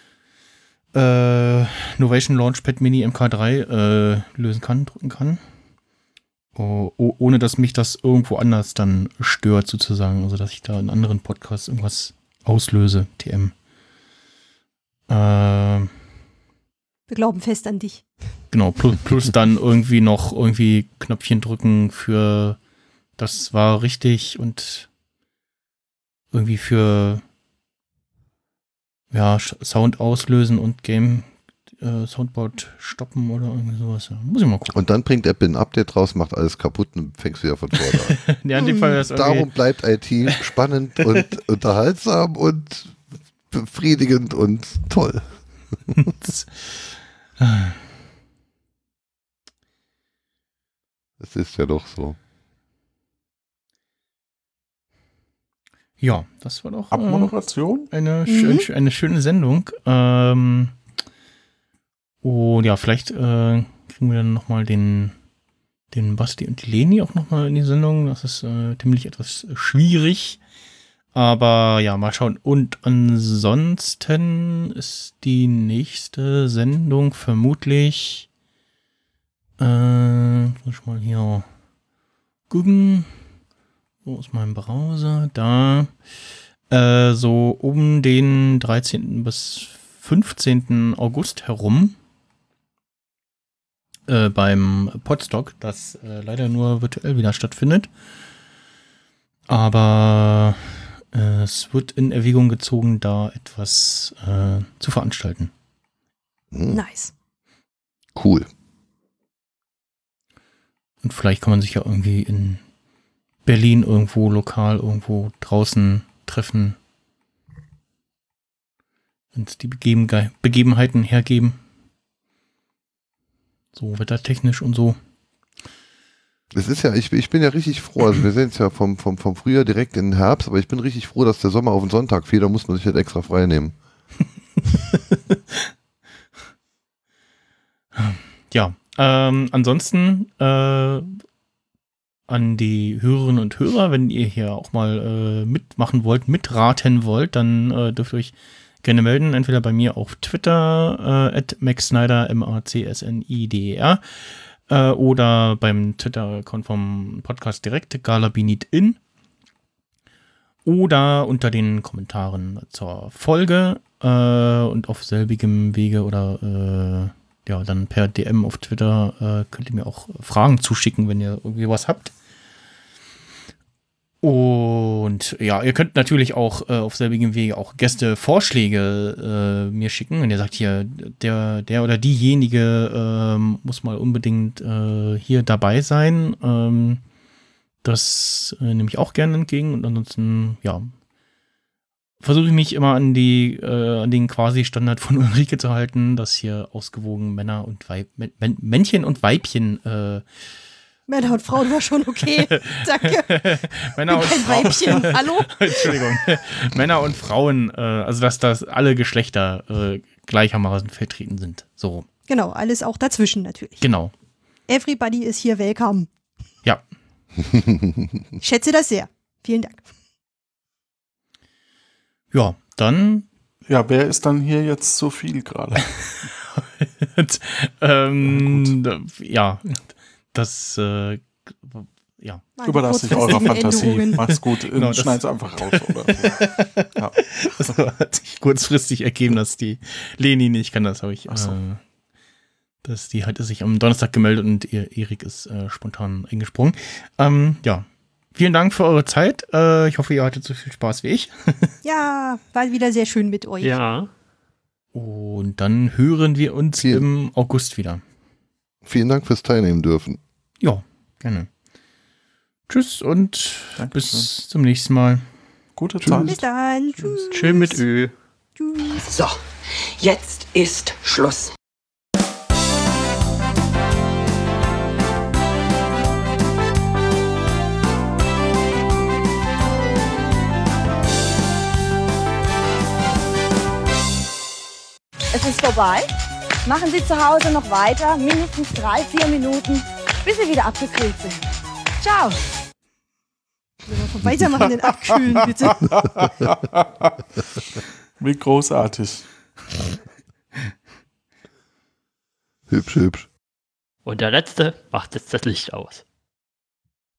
Novation Launchpad Mini MK3 drücken kann. Ohne dass mich das irgendwo anders dann stört sozusagen, also dass ich da in anderen Podcasts irgendwas auslöse, TM. Wir glauben fest an dich. Genau, plus dann irgendwie noch Knöpfchen drücken für das war richtig und irgendwie für Sound auslösen und Game Soundboard stoppen oder irgendwie sowas. Ja, muss ich mal gucken. Und dann bringt Apple ein Update raus, macht alles kaputt und fängst wieder von vorne an. Ja, in dem Fall ist Darum bleibt IT spannend und unterhaltsam und befriedigend und toll. Das ist ja doch so. Ja, das war doch Abmoderation? eine schöne Sendung. Und ja, vielleicht kriegen wir dann nochmal den Basti und die Leni auch nochmal in die Sendung. Das ist ziemlich etwas schwierig. Aber ja, mal schauen. Und ansonsten ist die nächste Sendung vermutlich muss ich mal hier gucken. Wo ist mein Browser? Da. So um den 13. bis 15. August herum. Beim Podstock, das leider nur virtuell wieder stattfindet. Aber es wird in Erwägung gezogen, da etwas zu veranstalten. Nice. Cool. Und vielleicht kann man sich ja irgendwie in Berlin irgendwo lokal, irgendwo draußen treffen. Und die Begebenheiten hergeben. So wettertechnisch und so. Es ist ja, ich bin ja richtig froh, also wir sehen es ja vom Frühjahr direkt in den Herbst, aber ich bin richtig froh, dass der Sommer auf den Sonntag fiel, da muss man sich halt extra frei nehmen. Ja, ansonsten an die Hörerinnen und Hörer, wenn ihr hier auch mal mitmachen wollt, mitraten wollt, dann dürft ihr euch gerne melden, entweder bei mir auf Twitter @MaxSnyder, MACSNIDER, oder beim Twitter-Account vom Podcast direkt, galabinitin, oder unter den Kommentaren zur Folge und auf selbigem Wege oder dann per DM auf Twitter könnt ihr mir auch Fragen zuschicken, wenn ihr irgendwie was habt. Und ja, ihr könnt natürlich auch auf selbigem Wege auch Gästevorschläge mir schicken. Wenn ihr sagt, hier, der oder diejenige muss mal unbedingt hier dabei sein. Das nehme ich auch gerne entgegen. Und ansonsten, ja, versuche ich mich immer an den quasi Standard von Ulrike zu halten, dass hier ausgewogen Männer und Männchen und Weibchen Männer und Frauen war schon okay. Danke. Männer und Frauen. Weibchen. Hallo? Entschuldigung. Männer und Frauen, also dass alle Geschlechter gleichermaßen vertreten sind. So. Genau, alles auch dazwischen natürlich. Genau. Everybody is here welcome. Ja. Ich schätze das sehr. Vielen Dank. Ja, dann. Ja, wer ist dann hier jetzt so viel gerade? Ja, das ja. Überlasse ich eurer Fantasie. Änderungen. Mach's gut. Genau, das- Schneid's einfach raus. Oder? Ja. Das hat sich kurzfristig ergeben, dass die Leni nicht kann. Das habe ich. Ach so. Dass die hatte sich am Donnerstag gemeldet und Erik ist spontan eingesprungen. Ja. Vielen Dank für eure Zeit. Ich hoffe, ihr hattet so viel Spaß wie ich. Ja, war wieder sehr schön mit euch. Ja. Und dann hören wir uns im August wieder. Vielen Dank fürs Teilnehmen dürfen. Ja, gerne. Tschüss und Dankeschön. bis zum nächsten Mal. Gute Tschüss. Zeit. Bis dann. Tschüss. Schön mit Ö. Tschüss. So, jetzt ist Schluss. Es ist vorbei. Machen Sie zu Hause noch weiter, mindestens 3-4 Minuten, bis Sie wieder abgekühlt sind. Ciao. Weitermachen, den abkühlen, bitte. Wie großartig. Hübsch, hübsch. Und der Letzte macht jetzt das Licht aus.